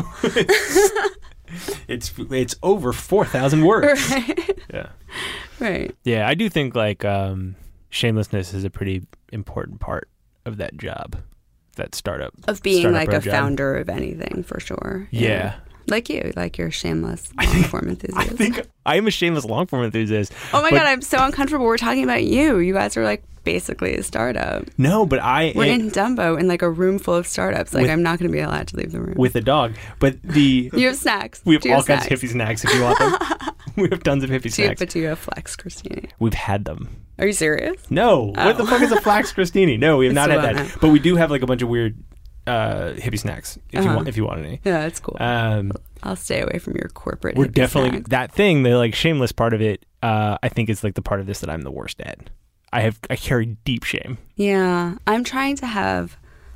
it's it's over four thousand words. Right. Yeah. Right. Yeah, I do think like um, shamelessness is a pretty important part of that job, that startup. Of being startup like bro a job. founder of anything, for sure. Yeah. Like you, like you're a shameless long form I enthusiast. think I am a shameless long form enthusiast. oh my but- God, I'm so uncomfortable. We're talking about you. You guys are like basically a startup. No, but I We're am in Dumbo in like a room full of startups. Like With- I'm not going to be allowed to leave the room. with a dog. But the you have snacks. we have Do you all kinds snacks? of hippie snacks if you want them. We have tons of hippie Do you, snacks. but do you have Flex Christine? We've had them. Are you serious? No. What the Oh. fuck is a Flax Christini? No, we have It's not the had one. that. But we do have like a bunch of weird uh, hippie snacks if you Uh-huh. want if you want any. Yeah, that's cool. Um, I'll stay away from your corporate. we're hippie definitely snacks. that thing, the like shameless part of it, uh, I think is like the part of this that I'm the worst at. I have I carry deep shame. Yeah, I'm trying to have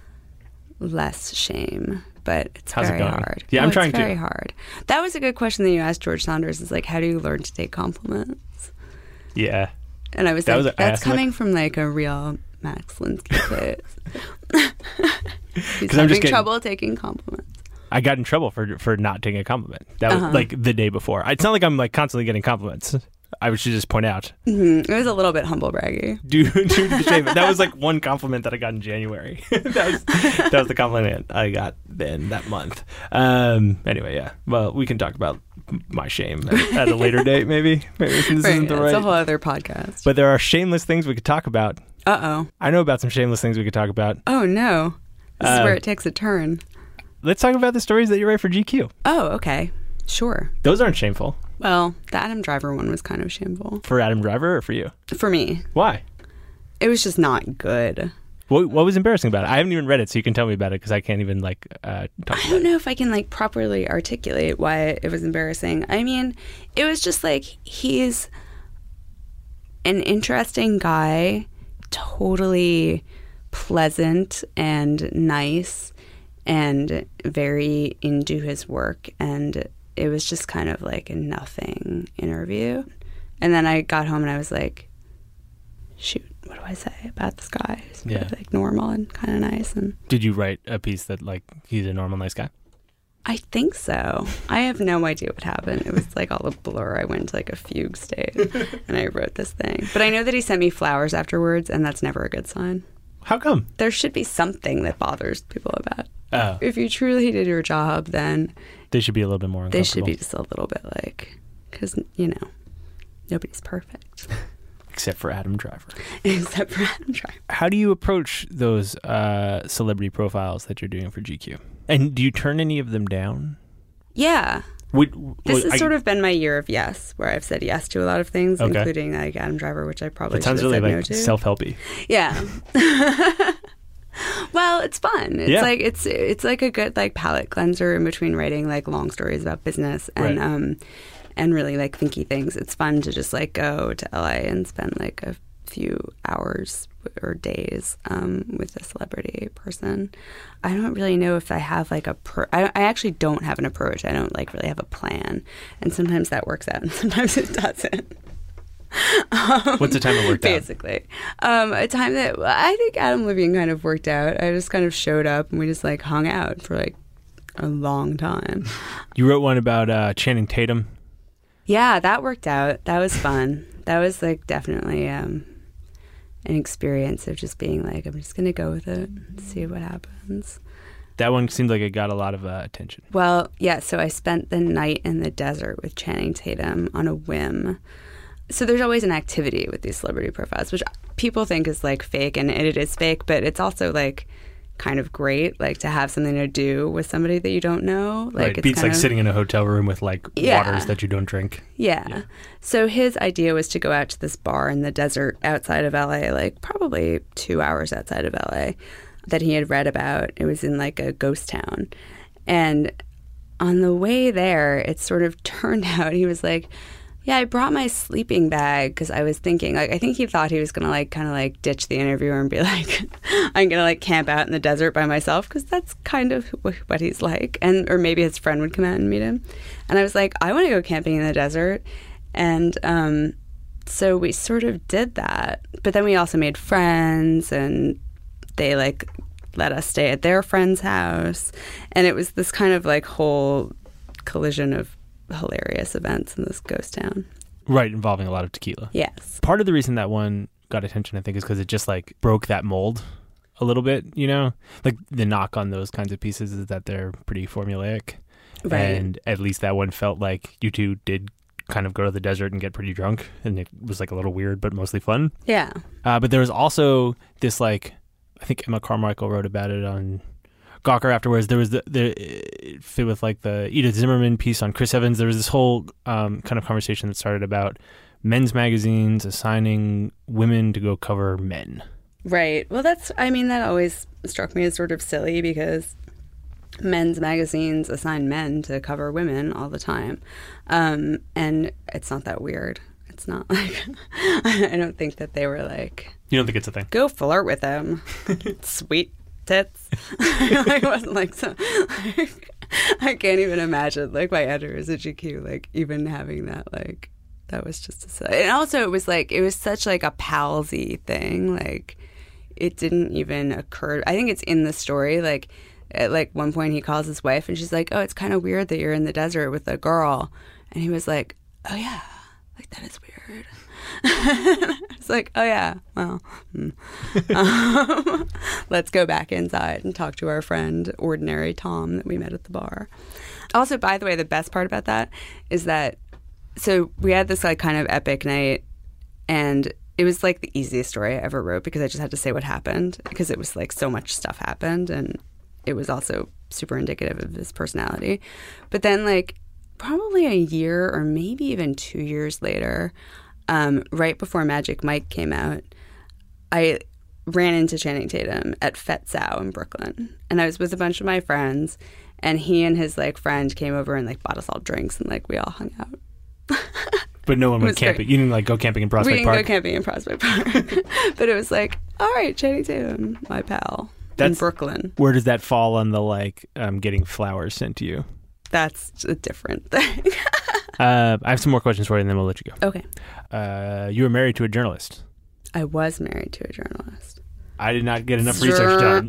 less shame, but it's How's it very going? hard. Yeah, No, I'm trying it's to. very hard. That was a good question that you asked George Saunders. Is like, how do you learn to take compliments? Yeah. And I was That like, was a- I that's asked him that- coming from like a real Max Linsky place. He's I'm having just getting- trouble taking compliments. I got in trouble for for not taking a compliment. That was Uh-huh. like the day before. It's not like I'm like constantly getting compliments. I should just point out hmm It was a little bit humble braggy. due, due to the shame. That was like one compliment that I got in January. that was that was the compliment I got then that month. Um. Anyway, yeah. Well, we can talk about my shame at, at a later date, maybe. Maybe this Right, isn't the it's right. a whole other podcast. But there are shameless things we could talk about. Uh oh. I know about some shameless things we could talk about. Oh no. This Uh, is where it takes a turn. Let's talk about the stories that you write for G Q. Oh, okay. Sure. Those aren't shameful Well, the Adam Driver one was kind of shameful. for Adam Driver or for you. For me. Why? It was just not good. What, what was embarrassing about it? I haven't even read it, so you can tell me about it because I can't even like uh, talk I about don't it. know if I can like properly articulate why it was embarrassing. I mean, it was just like he's an interesting guy, totally pleasant and nice and very into his work, and it was just kind of like a nothing interview. And then I got home and I was like, shoot, what do I say about this guy? He's Yeah. really, like normal and kind of nice. And Did you write a piece that like he's a normal, nice guy? I think so. I have no idea what happened. It was like all a blur. I went to like a fugue state and I wrote this thing. But I know that he sent me flowers afterwards, and that's never a good sign. How come? There should be something that bothers people about. Oh, If you truly did your job, then they should be a little bit more they uncomfortable. should be just a little bit like, because, you know, nobody's perfect Except for Adam Driver. except for Adam Driver. How do you approach those uh, celebrity profiles that you're doing for G Q? And do you turn any of them down? Yeah. Would, This would- has I- sort of been my year of yes, where I've said yes to a lot of things, Okay. including like Adam Driver, which I probably That should sounds have really said like no to. self-helpy. Yeah. Well, it's fun. It's Yeah. like it's it's like a good like palate cleanser in between writing like long stories about business and Right. um and really like thinky things. It's fun to just like go to L A and spend like a few hours or days um, with a celebrity person. I don't really know if I have like a pro- I, I actually don't have an approach. I don't like really have a plan, and sometimes that works out and sometimes it doesn't. Um, What's the time it worked out? basically um, a time that well, I think Adam Levine kind of worked out. I just kind of showed up and we just like hung out for like a long time. You wrote one about uh, Channing Tatum. Yeah, that worked out. That was fun. That was like definitely um, an experience of just being like, I'm just gonna go with it and see what happens. That one seemed like it got a lot of uh, attention. Well, yeah, so I spent the night in the desert with Channing Tatum on a whim. So there's always an activity with these celebrity profiles, which people think is like fake, and it is fake, but it's also like kind of great, like to have something to do with somebody that you don't know. Like right. it's Beats kind like of, sitting in a hotel room with like Yeah. waters that you don't drink. Yeah. Yeah. So his idea was to go out to this bar in the desert outside of L A, like probably two hours outside of L A, that he had read about. It was in like a ghost town. And on the way there, it sort of turned out he was like, yeah, I brought my sleeping bag because I was thinking, like, I think he thought he was going to, like, kind of, like, ditch the interviewer and be like, I'm going to, like, camp out in the desert by myself because that's kind of wh- what he's like. And, or maybe his friend would come out and meet him. And I was like, I want to go camping in the desert. And um, so we sort of did that. But then we also made friends, and they, like, let us stay at their friend's house. And it was this kind of, like, whole collision of hilarious events in this ghost town. Right, involving a lot of tequila. Yes. Part of the reason that one got attention, I think, is because it just like broke that mold a little bit, you know? Like the knock on those kinds of pieces is that they're pretty formulaic. Right. And at least that one felt like you two did kind of go to the desert and get pretty drunk, and it was like a little weird, but mostly fun. Yeah. Uh, but there was also this like, I think Emma Carmichael wrote about it on Gawker afterwards. There was the, the it fit with like the Edith Zimmerman piece on Chris Evans. There was this whole um, kind of conversation that started about men's magazines assigning women to go cover men. Right. Well, that's, I mean, that always struck me as sort of silly because men's magazines assign men to cover women all the time. Um, and it's not that weird. It's It's not like, I don't think that they were like, You don't think it's a thing? go flirt with him. Sweet tits. Like, it wasn't like so. Like, I can't even imagine like my editor as a G Q, like even having that. Like that was just a silly. And also it was like it was such like a palsy thing. Like it didn't even occur. I think it's in the story. Like at like one point he calls his wife and she's like, "Oh, it's kind of weird that you're in the desert with a girl," and he was like, "Oh yeah, like that is weird." It's like, oh yeah, well, hmm. um, let's go back inside and talk to our friend, Ordinary Tom, that we met at the bar. Also, by the way, the best part about that is that, so we had this like kind of epic night, and it was like the easiest story I ever wrote because I just had to say what happened because it was like so much stuff happened, and it was also super indicative of his personality. But then like probably a year or maybe even two years later, Um, right before Magic Mike came out, I ran into Channing Tatum at Fetzau in Brooklyn, and I was with a bunch of my friends, and he and his like friend came over and like bought us all drinks, and like we all hung out. But no one It went was camping. great. You didn't like go camping in We Prospect didn't Park. go camping in Prospect Park, but it was like, all right, Channing Tatum, my pal, in That's- Brooklyn. Where does that fall on the like um, getting flowers sent to you? That's a different thing. Uh, I have some more questions for you, and then we'll let you go. Okay, Uh, you were married to a journalist. I was married to a journalist. I did not get enough Sure. research done.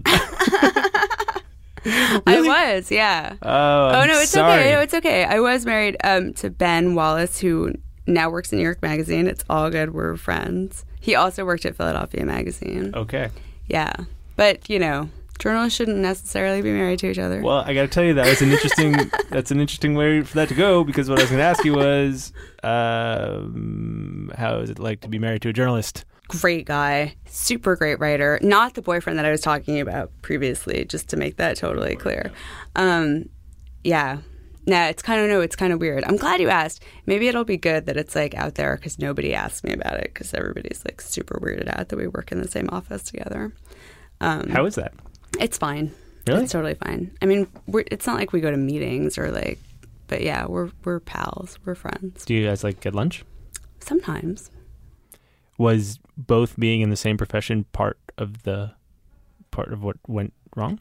I was, yeah. Oh, Oh I'm no, it's sorry. okay. No, it's okay. I was married um, to Ben Wallace, who now works in New York Magazine. It's all good. We're friends. He also worked at Philadelphia Magazine. Okay. Yeah, but you know, journalists shouldn't necessarily be married to each other. Well, I got to tell you that was an interesting. That's an interesting way for that to go because what I was going to ask you was, um, how is it like to be married to a journalist? Great guy, super great writer. Not the boyfriend that I was talking about previously. Just to make that totally clear. Um, yeah. Nah, it's kind of no, it's kind of weird. I'm glad you asked. Maybe it'll be good that it's like out there because nobody asked me about it because everybody's like super weirded out that we work in the same office together. Um, How is that? It's fine. Really? It's totally fine. I mean, we're, it's not like we go to meetings or like, but yeah, we're we're pals. We're friends. Do you guys like get lunch? Sometimes. Was both being in the same profession part of the part of what went wrong?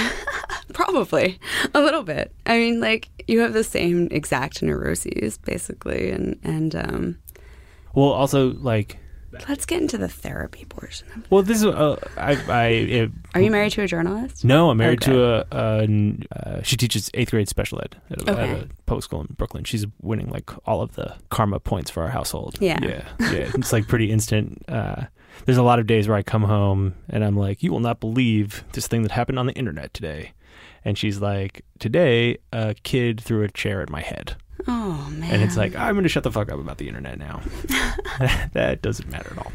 Probably a little bit. I mean, like you have the same exact neuroses basically, and and um, Well, also like, let's get into the therapy portion of it. well, this is uh, I I it, Are you married to a journalist? No, I'm married Okay. to a. a n- uh, she teaches eighth grade special ed at a, Okay. at a public school in Brooklyn. She's winning like all of the karma points for our household. Yeah. yeah, yeah. It's like pretty instant. Uh, there's a lot of days where I come home and I'm like, "You will not believe this thing that happened on the internet today," and she's like, "Today, a kid threw a chair at my head." Oh man. And it's like, I'm going to shut the fuck up about the internet now. That doesn't matter at all.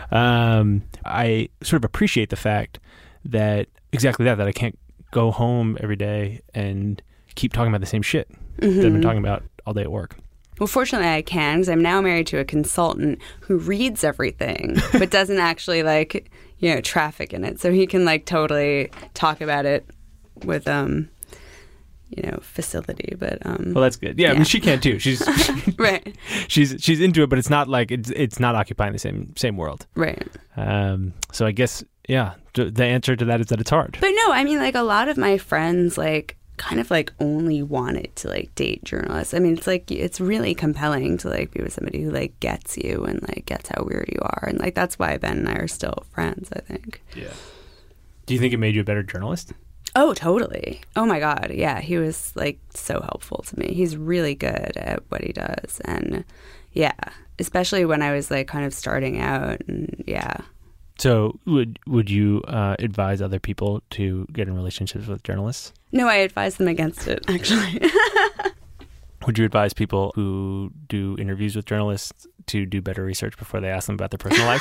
Um, I sort of appreciate the fact that exactly that, that I can't go home every day and keep talking about the same shit that I've been talking about all day at work. Well, fortunately, I can because I'm now married to a consultant who reads everything but doesn't actually like you know traffic in it, so he can like totally talk about it with um you know facility. But um Well, that's good. Yeah, I Yeah. mean, she can too. She's right, she's she's into it, but it's not like it's it's not occupying the same same world. right. Um, so I guess yeah, th- the answer to that is that it's hard. But no, I mean, like a lot of my friends, like kind of like only wanted to like date journalists. I mean, it's like it's really compelling to like be with somebody who like gets you and like gets how weird you are, and like that's why Ben and I are still friends, I think. Yeah. Do you think it made you a better journalist? Oh, totally. Oh my God. Yeah, he was like so helpful to me. He's really good at what he does, and yeah, especially when I was like kind of starting out, and yeah. So would would you uh, advise other people to get in relationships with journalists? No, I advise them against it, actually. Would you advise people who do interviews with journalists to do better research before they ask them about their personal lives?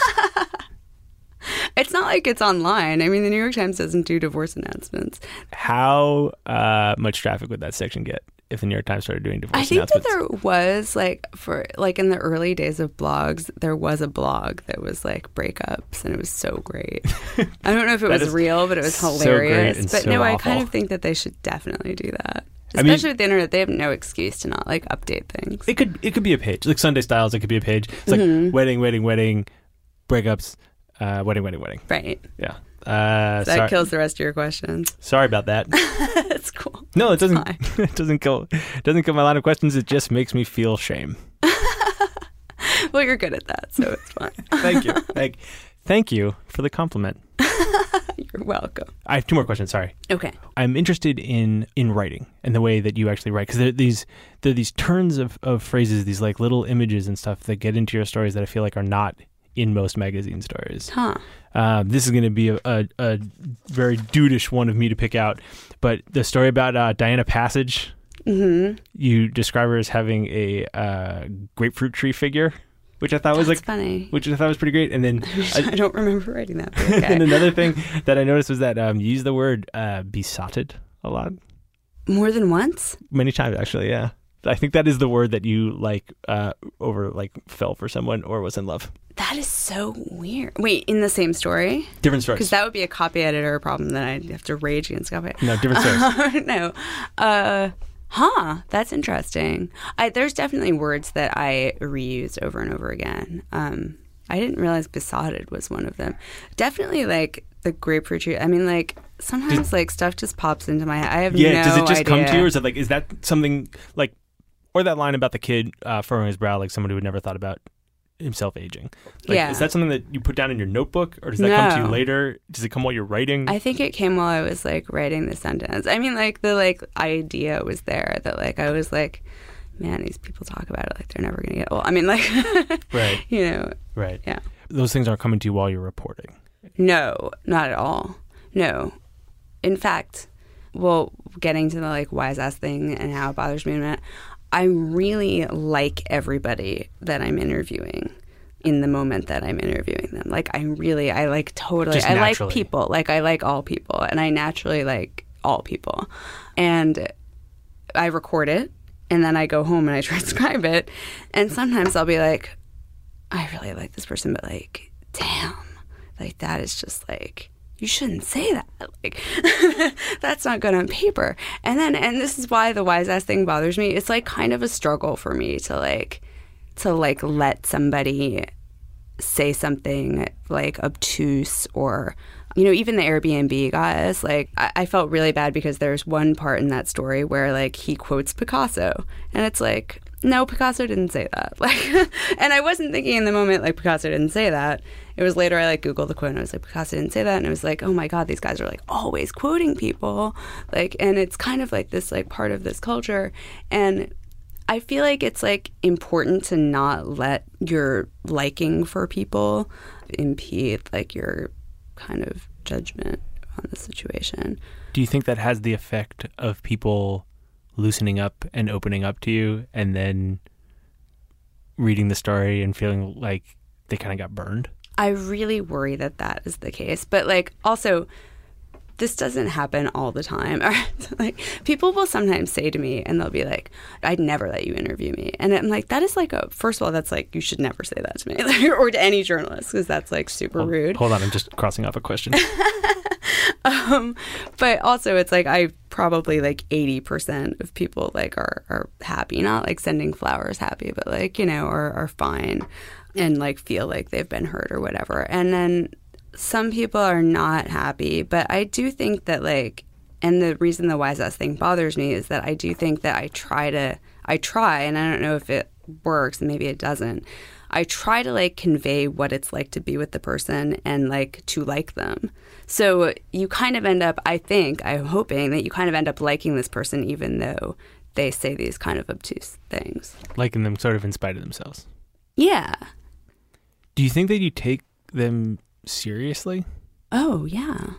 It's not like it's online. I mean, the New York Times doesn't do divorce announcements. How uh, much traffic would that section get if the New York Times started doing divorce I think that announcements? there was like for like in the early days of blogs, there was a blog that was like breakups, and it was so great. I don't know if it That was is real, but it was so great hilarious. and but so no, I awful. kind of think that they should definitely do that. I mean, Especially with the internet, they have no excuse to not like update things. it could it could be a page like Sunday Styles. It could be a page. It's like Mhm. wedding, wedding, wedding, breakups, uh, wedding, wedding, wedding. Right. Yeah. Uh, That sorry, kills the rest of your questions. sorry about that. That's cool. No, it doesn't. fine. It doesn't kill. It doesn't kill my line of questions. It just makes me feel shame. Well, you're good at that, so it's fine. Thank you. Thank, thank you for the compliment. You're welcome. I have two more questions. Sorry. Okay. I'm interested in in writing and the way that you actually write, because there are these there are these turns of, of phrases, these like little images and stuff that get into your stories that I feel like are not in most magazine stories. Huh. Um, this is going to be a, a, a very dudeish one of me to pick out, but the story about uh, Diana Passage, Mm-hmm. you describe her as having a uh, grapefruit tree figure, which I thought was That's like, funny. which I thought was pretty great. And then I don't remember writing that. But okay. and another thing that I noticed was that um, you use the word uh, besotted a lot. More than once? Many times, actually, yeah. I think that is the word that you like uh, over like fell for someone or was in love. That is so weird. Wait, in the same story? Different stories. Because that would be a copy editor problem that I'd have to rage against copy. No, different stories. no. Uh, huh. That's interesting. I, there's definitely words that I reuse over and over again. Um, I didn't realize besotted was one of them. Definitely like the grapefruit tree. I mean, like sometimes Does- like stuff just pops into my head. I have yeah, no does it just come to idea. you, or is it like, is that something like, or that line about the kid uh, furrowing his brow, like someone who had never thought about himself aging? Like, Yeah. Is that something that you put down in your notebook, or does that come to you No. later? Does it come while you're writing? I think it came while I was like writing the sentence. I mean, like the like idea was there that like I was like, man, these people talk about it like they're never gonna get old. I mean, like, Right. you know, Right. yeah. Those things aren't coming to you while you're reporting. No, not at all. No, in fact, well, getting to the like wise ass thing and how it bothers me in a minute. I really like everybody that I'm interviewing in the moment that I'm interviewing them. Like I really, I like totally, Just I like naturally. people. Like I like all people, and I naturally like all people. And I record it, and then I go home and I transcribe it. And sometimes I'll be like, I really like this person, but like, damn, like that is just like, you shouldn't say that. Like, that's not good on paper. And then, and this is why the wise ass thing bothers me. It's like kind of a struggle for me to like, to like let somebody say something like obtuse or, you know, even the Airbnb guys, like I, I felt really bad because there's one part in that story where like he quotes Picasso, and it's like, no, Picasso didn't say that. Like, and I wasn't thinking in the moment like Picasso didn't say that. It was later I like Googled the quote and I was like, Picasso didn't say that, and it was like, oh my God, these guys are like always quoting people, like, and it's kind of like this like part of this culture, and I feel like it's like important to not let your liking for people impede like your kind of judgment on the situation. Do you think that has the effect of people loosening up and opening up to you and then reading the story and feeling like they kind of got burned? I really worry that that is the case. But like also, this doesn't happen all the time. Like people will sometimes say to me and they'll be like, I'd never let you interview me. And I'm like, that is like a, first of all, that's like, you should never say that to me like, or to any journalist, because that's like super Hold, rude. hold on, I'm just crossing off a question. Um, but also it's like I probably like eighty percent of people like are, are happy, not like sending flowers happy, but like, you know, are, are fine and like feel like they've been hurt or whatever. And then some people are not happy, but I do think that like, and the reason the wise ass thing bothers me is that I do think that I try to, I try, and I don't know if it works and maybe it doesn't. I try to like convey what it's like to be with the person and like to like them. So you kind of end up, I think, I'm hoping that you kind of end up liking this person even though they say these kind of obtuse things. Liking them sort of in spite of themselves. Yeah. Do you think that you take them seriously? Oh, yeah.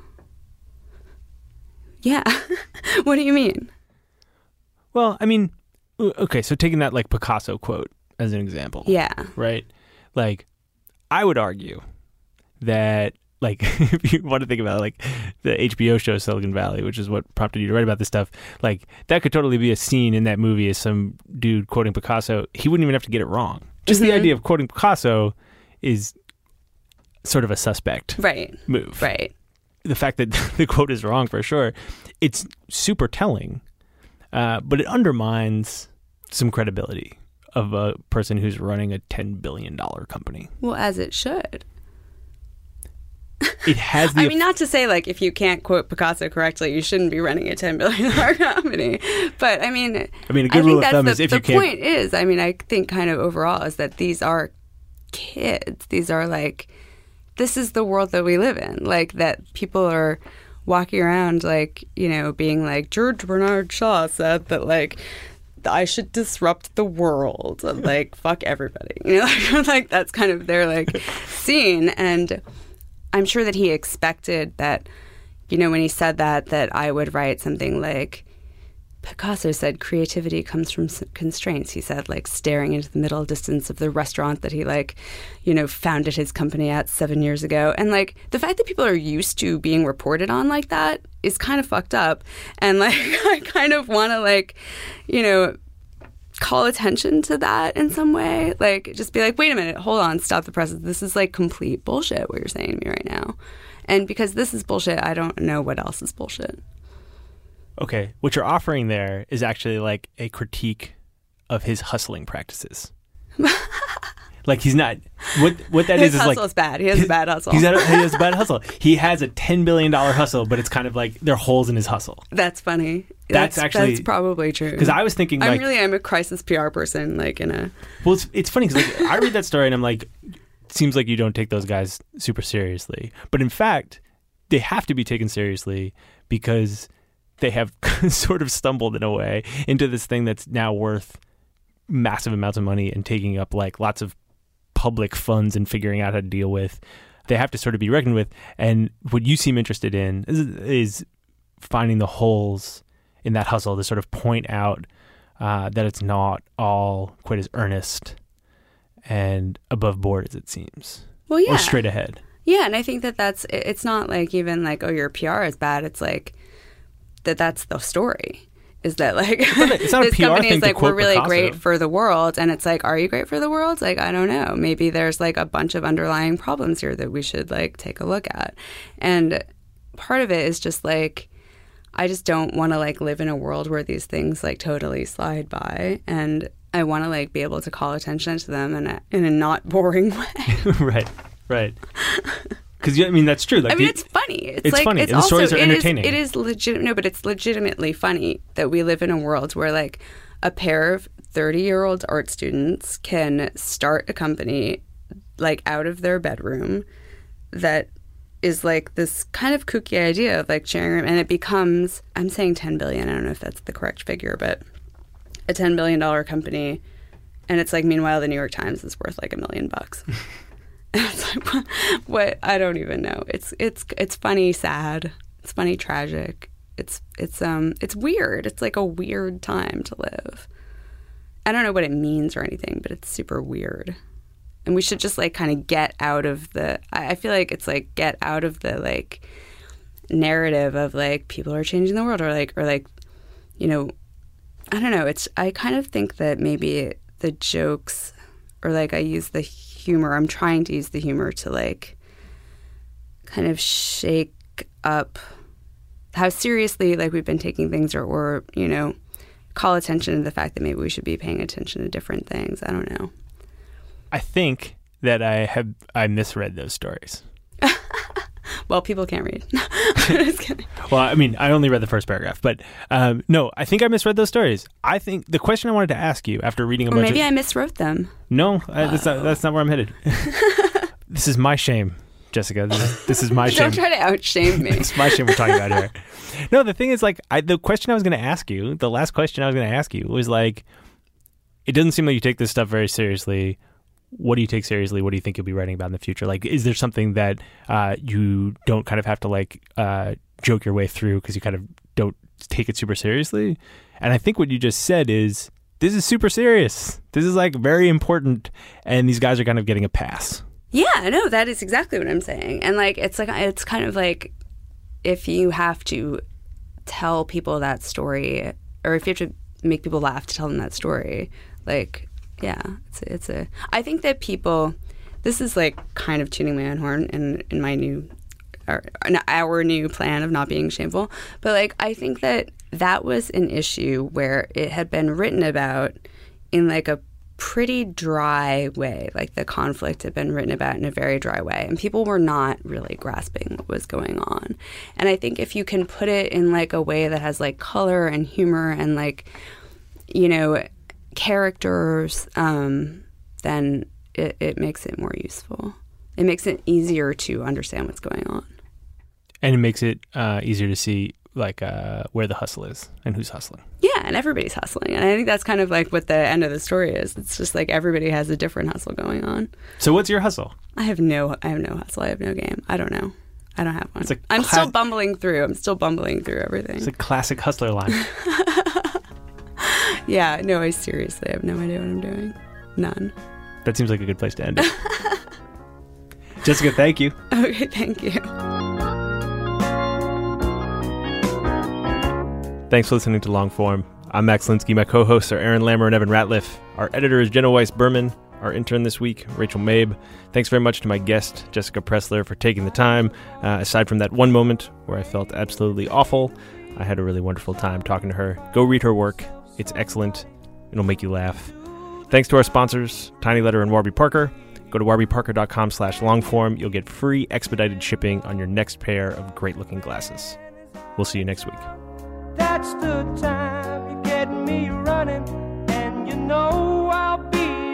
Yeah. What do you mean? Well, I mean, okay, so taking that like Picasso quote as an example. Yeah. Right? Like, I would argue that, like, if you want to think about, like, the H B O show Silicon Valley, which is what prompted you to write about this stuff, like, that could totally be a scene in that movie as some dude quoting Picasso. He wouldn't even have to get it wrong. Just Mm-hmm. the idea of quoting Picasso is sort of a suspect Right. move. Right. The fact that the quote is wrong for sure, it's super telling uh, but it undermines some credibility of a person who's running a ten billion dollars company. Well, as it should. It has the I mean, not to say, like, if you can't quote Picasso correctly, you shouldn't be running a ten billion dollars company. But, I mean, I mean, a good I rule think of thumb that's is the, if the you can't... point is, I mean, I think kind of overall is that these are kids. These are, like, this is the world that we live in. Like, that people are walking around, like, you know, being like, George Bernard Shaw said that, like, I should disrupt the world. And, like, fuck everybody. You know, like, like, that's kind of their, like, scene. And I'm sure that he expected that, you know, when he said that, that I would write something like, Picasso said creativity comes from constraints. He said, like, staring into the middle distance of the restaurant that he, like, you know, founded his company at seven years ago. And, like, the fact that people are used to being reported on like that is kind of fucked up. And, like, I kind of want to, like, you know, call attention to that in some way. Like, just be like, wait a minute, hold on, stop the press. This is, like, complete bullshit what you're saying to me right now. And because this is bullshit, I don't know what else is bullshit. Okay, what you're offering there is actually like a critique of his hustling practices. Like, he's not what what that his is is hustle like is bad. He has his, a bad hustle. He's at a, he has a bad hustle. He has a ten billion dollars hustle, but it's kind of like there are holes in his hustle. That's funny. That's, That's actually that's probably true. Because I was thinking, I'm like, really I'm a crisis P R person, like in a. Well, it's it's funny because, like, I read that story and I'm like, it seems like you don't take those guys super seriously, but in fact, they have to be taken seriously because they have sort of stumbled in a way into this thing that's now worth massive amounts of money and taking up, like, lots of public funds and figuring out how to deal with. They have to sort of be reckoned with. And what you seem interested in is, is finding the holes in that hustle to sort of point out uh, that it's not all quite as earnest and above board as it seems. Well, yeah. Or straight ahead. Yeah, and I think that that's, it's not like even like, oh, your P R is bad. It's like that that's the story. Is that, like, it's not, it's not this a P R company thing is like, to quote we're really Picasso. great for the world. And it's like, are you great for the world? Like, I don't know. Maybe there's like a bunch of underlying problems here that we should, like, take a look at. And part of it is just like, I just don't want to, like, live in a world where these things, like, totally slide by. And I want to, like, be able to call attention to them in a, in a not boring way. Right, right. Because, I mean, that's true. Like, I mean, the, it's funny. It's, it's like, funny. It's And the also, stories are it is- entertaining. It is legit. No, but it's legitimately funny that we live in a world where, like, a pair of thirty-year-old art students can start a company, like, out of their bedroom that is, like, this kind of kooky idea of, like, sharing room. And it becomes, I'm saying ten billion dollars. I don't know if that's the correct figure, but a ten billion dollars company. And it's like, meanwhile, the New York Times is worth, like, a million bucks. It's like, what? I don't even know. It's it's it's funny, sad. It's funny, tragic. It's it's um it's weird. It's like a weird time to live. I don't know what it means or anything, but it's super weird. And we should just, like, kind of get out of the. I I feel like it's like get out of the, like, narrative of, like, people are changing the world, or like or like, you know, I don't know. It's I kind of think that maybe the jokes, or, like, I use the humor. I'm trying to use the humor to, like, kind of shake up how seriously, like, we've been taking things, or, or, you know, call attention to the fact that maybe we should be paying attention to different things. I don't know. I think that I have I misread those stories. Well, people can't read. I'm just kidding. Well, I mean, I only read the first paragraph, but um, no, I think I misread those stories. I think the question I wanted to ask you after reading a Or bunch maybe of... I miswrote them. No, I, that's, not, that's not where I'm headed. This is my shame, Jessica. This is, this is my shame. Don't try to out-shame me. It's my shame we're talking about here. No, the thing is, like, I, the question I was going to ask you, the last question I was going to ask you was, like, it doesn't seem like you take this stuff very seriously. What do you take seriously? What do you think you'll be writing about in the future? Like, is there something that uh, you don't kind of have to, like, uh, joke your way through because you kind of don't take it super seriously? And I think what you just said is, this is super serious. This is, like, very important. And these guys are kind of getting a pass. Yeah, no, that is exactly what I'm saying. And, like, it's like, it's kind of like, if you have to tell people that story, or if you have to make people laugh to tell them that story, like, yeah, it's a, it's a, I think that people, this is, like, kind of tuning my own horn in, in my new, or in our new plan of not being shameful. But, like, I think that that was an issue where it had been written about in like a pretty dry way. Like the conflict had been written about in a very dry way, and people were not really grasping what was going on. And I think if you can put it in like a way that has like color and humor and like, you know, characters, um, then it, it makes it more useful. It makes it easier to understand what's going on. And it makes it uh, easier to see like uh, where the hustle is and who's hustling. Yeah, and everybody's hustling. And I think that's kind of like what the end of the story is. It's just like everybody has a different hustle going on. So what's your hustle? I have no I have no hustle. I have no game. I don't know. I don't have one. It's a I'm cla- still bumbling through. I'm still bumbling through everything. It's a classic hustler line. Yeah, no, I seriously have no idea what I'm doing. None. That seems like a good place to end it. Jessica, thank you. Okay, thank you. Thanks for listening to Longform. I'm Max Linsky. My co-hosts are Aaron Lammer and Evan Ratliff. Our editor is Jenna Weiss-Berman. Our intern this week, Rachel Mabe. Thanks very much to my guest, Jessica Pressler, for taking the time. Uh, aside from that one moment where I felt absolutely awful, I had a really wonderful time talking to her. Go read her work. It's excellent. It'll make you laugh. Thanks to our sponsors, Tiny Letter and Warby Parker. Go to warbyparker.com slash longform. You'll get free expedited shipping on your next pair of great-looking glasses. We'll see you next week. That's the time you get me running, and you know I'll be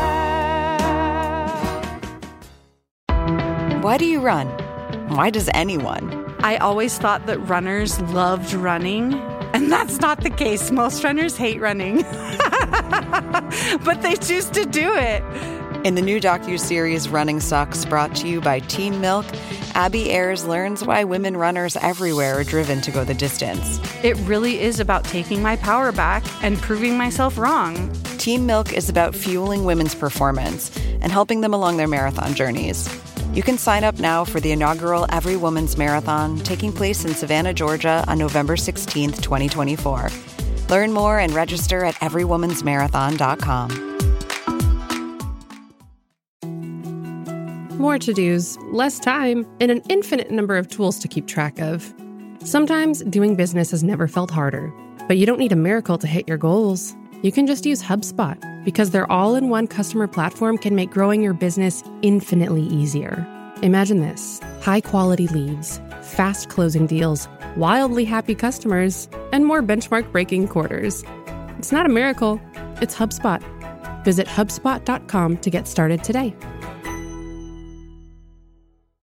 around. Why do you run? Why does anyone? I always thought that runners loved running, and that's not the case. Most runners hate running, but they choose to do it. In the new docuseries Running Sucks, brought to you by Team Milk, Abby Ayers learns why women runners everywhere are driven to go the distance. It really is about taking my power back and proving myself wrong. Team Milk is about fueling women's performance and helping them along their marathon journeys. You can sign up now for the inaugural Every Woman's Marathon taking place in Savannah, Georgia on November sixteenth, twenty twenty-four. Learn more and register at every woman's marathon dot com. More to-dos, less time, and an infinite number of tools to keep track of. Sometimes doing business has never felt harder, but you don't need a miracle to hit your goals. You can just use HubSpot, because their all-in-one customer platform can make growing your business infinitely easier. Imagine this: high-quality leads, fast closing deals, wildly happy customers, and more benchmark-breaking quarters. It's not a miracle, it's HubSpot. Visit HubSpot dot com to get started today.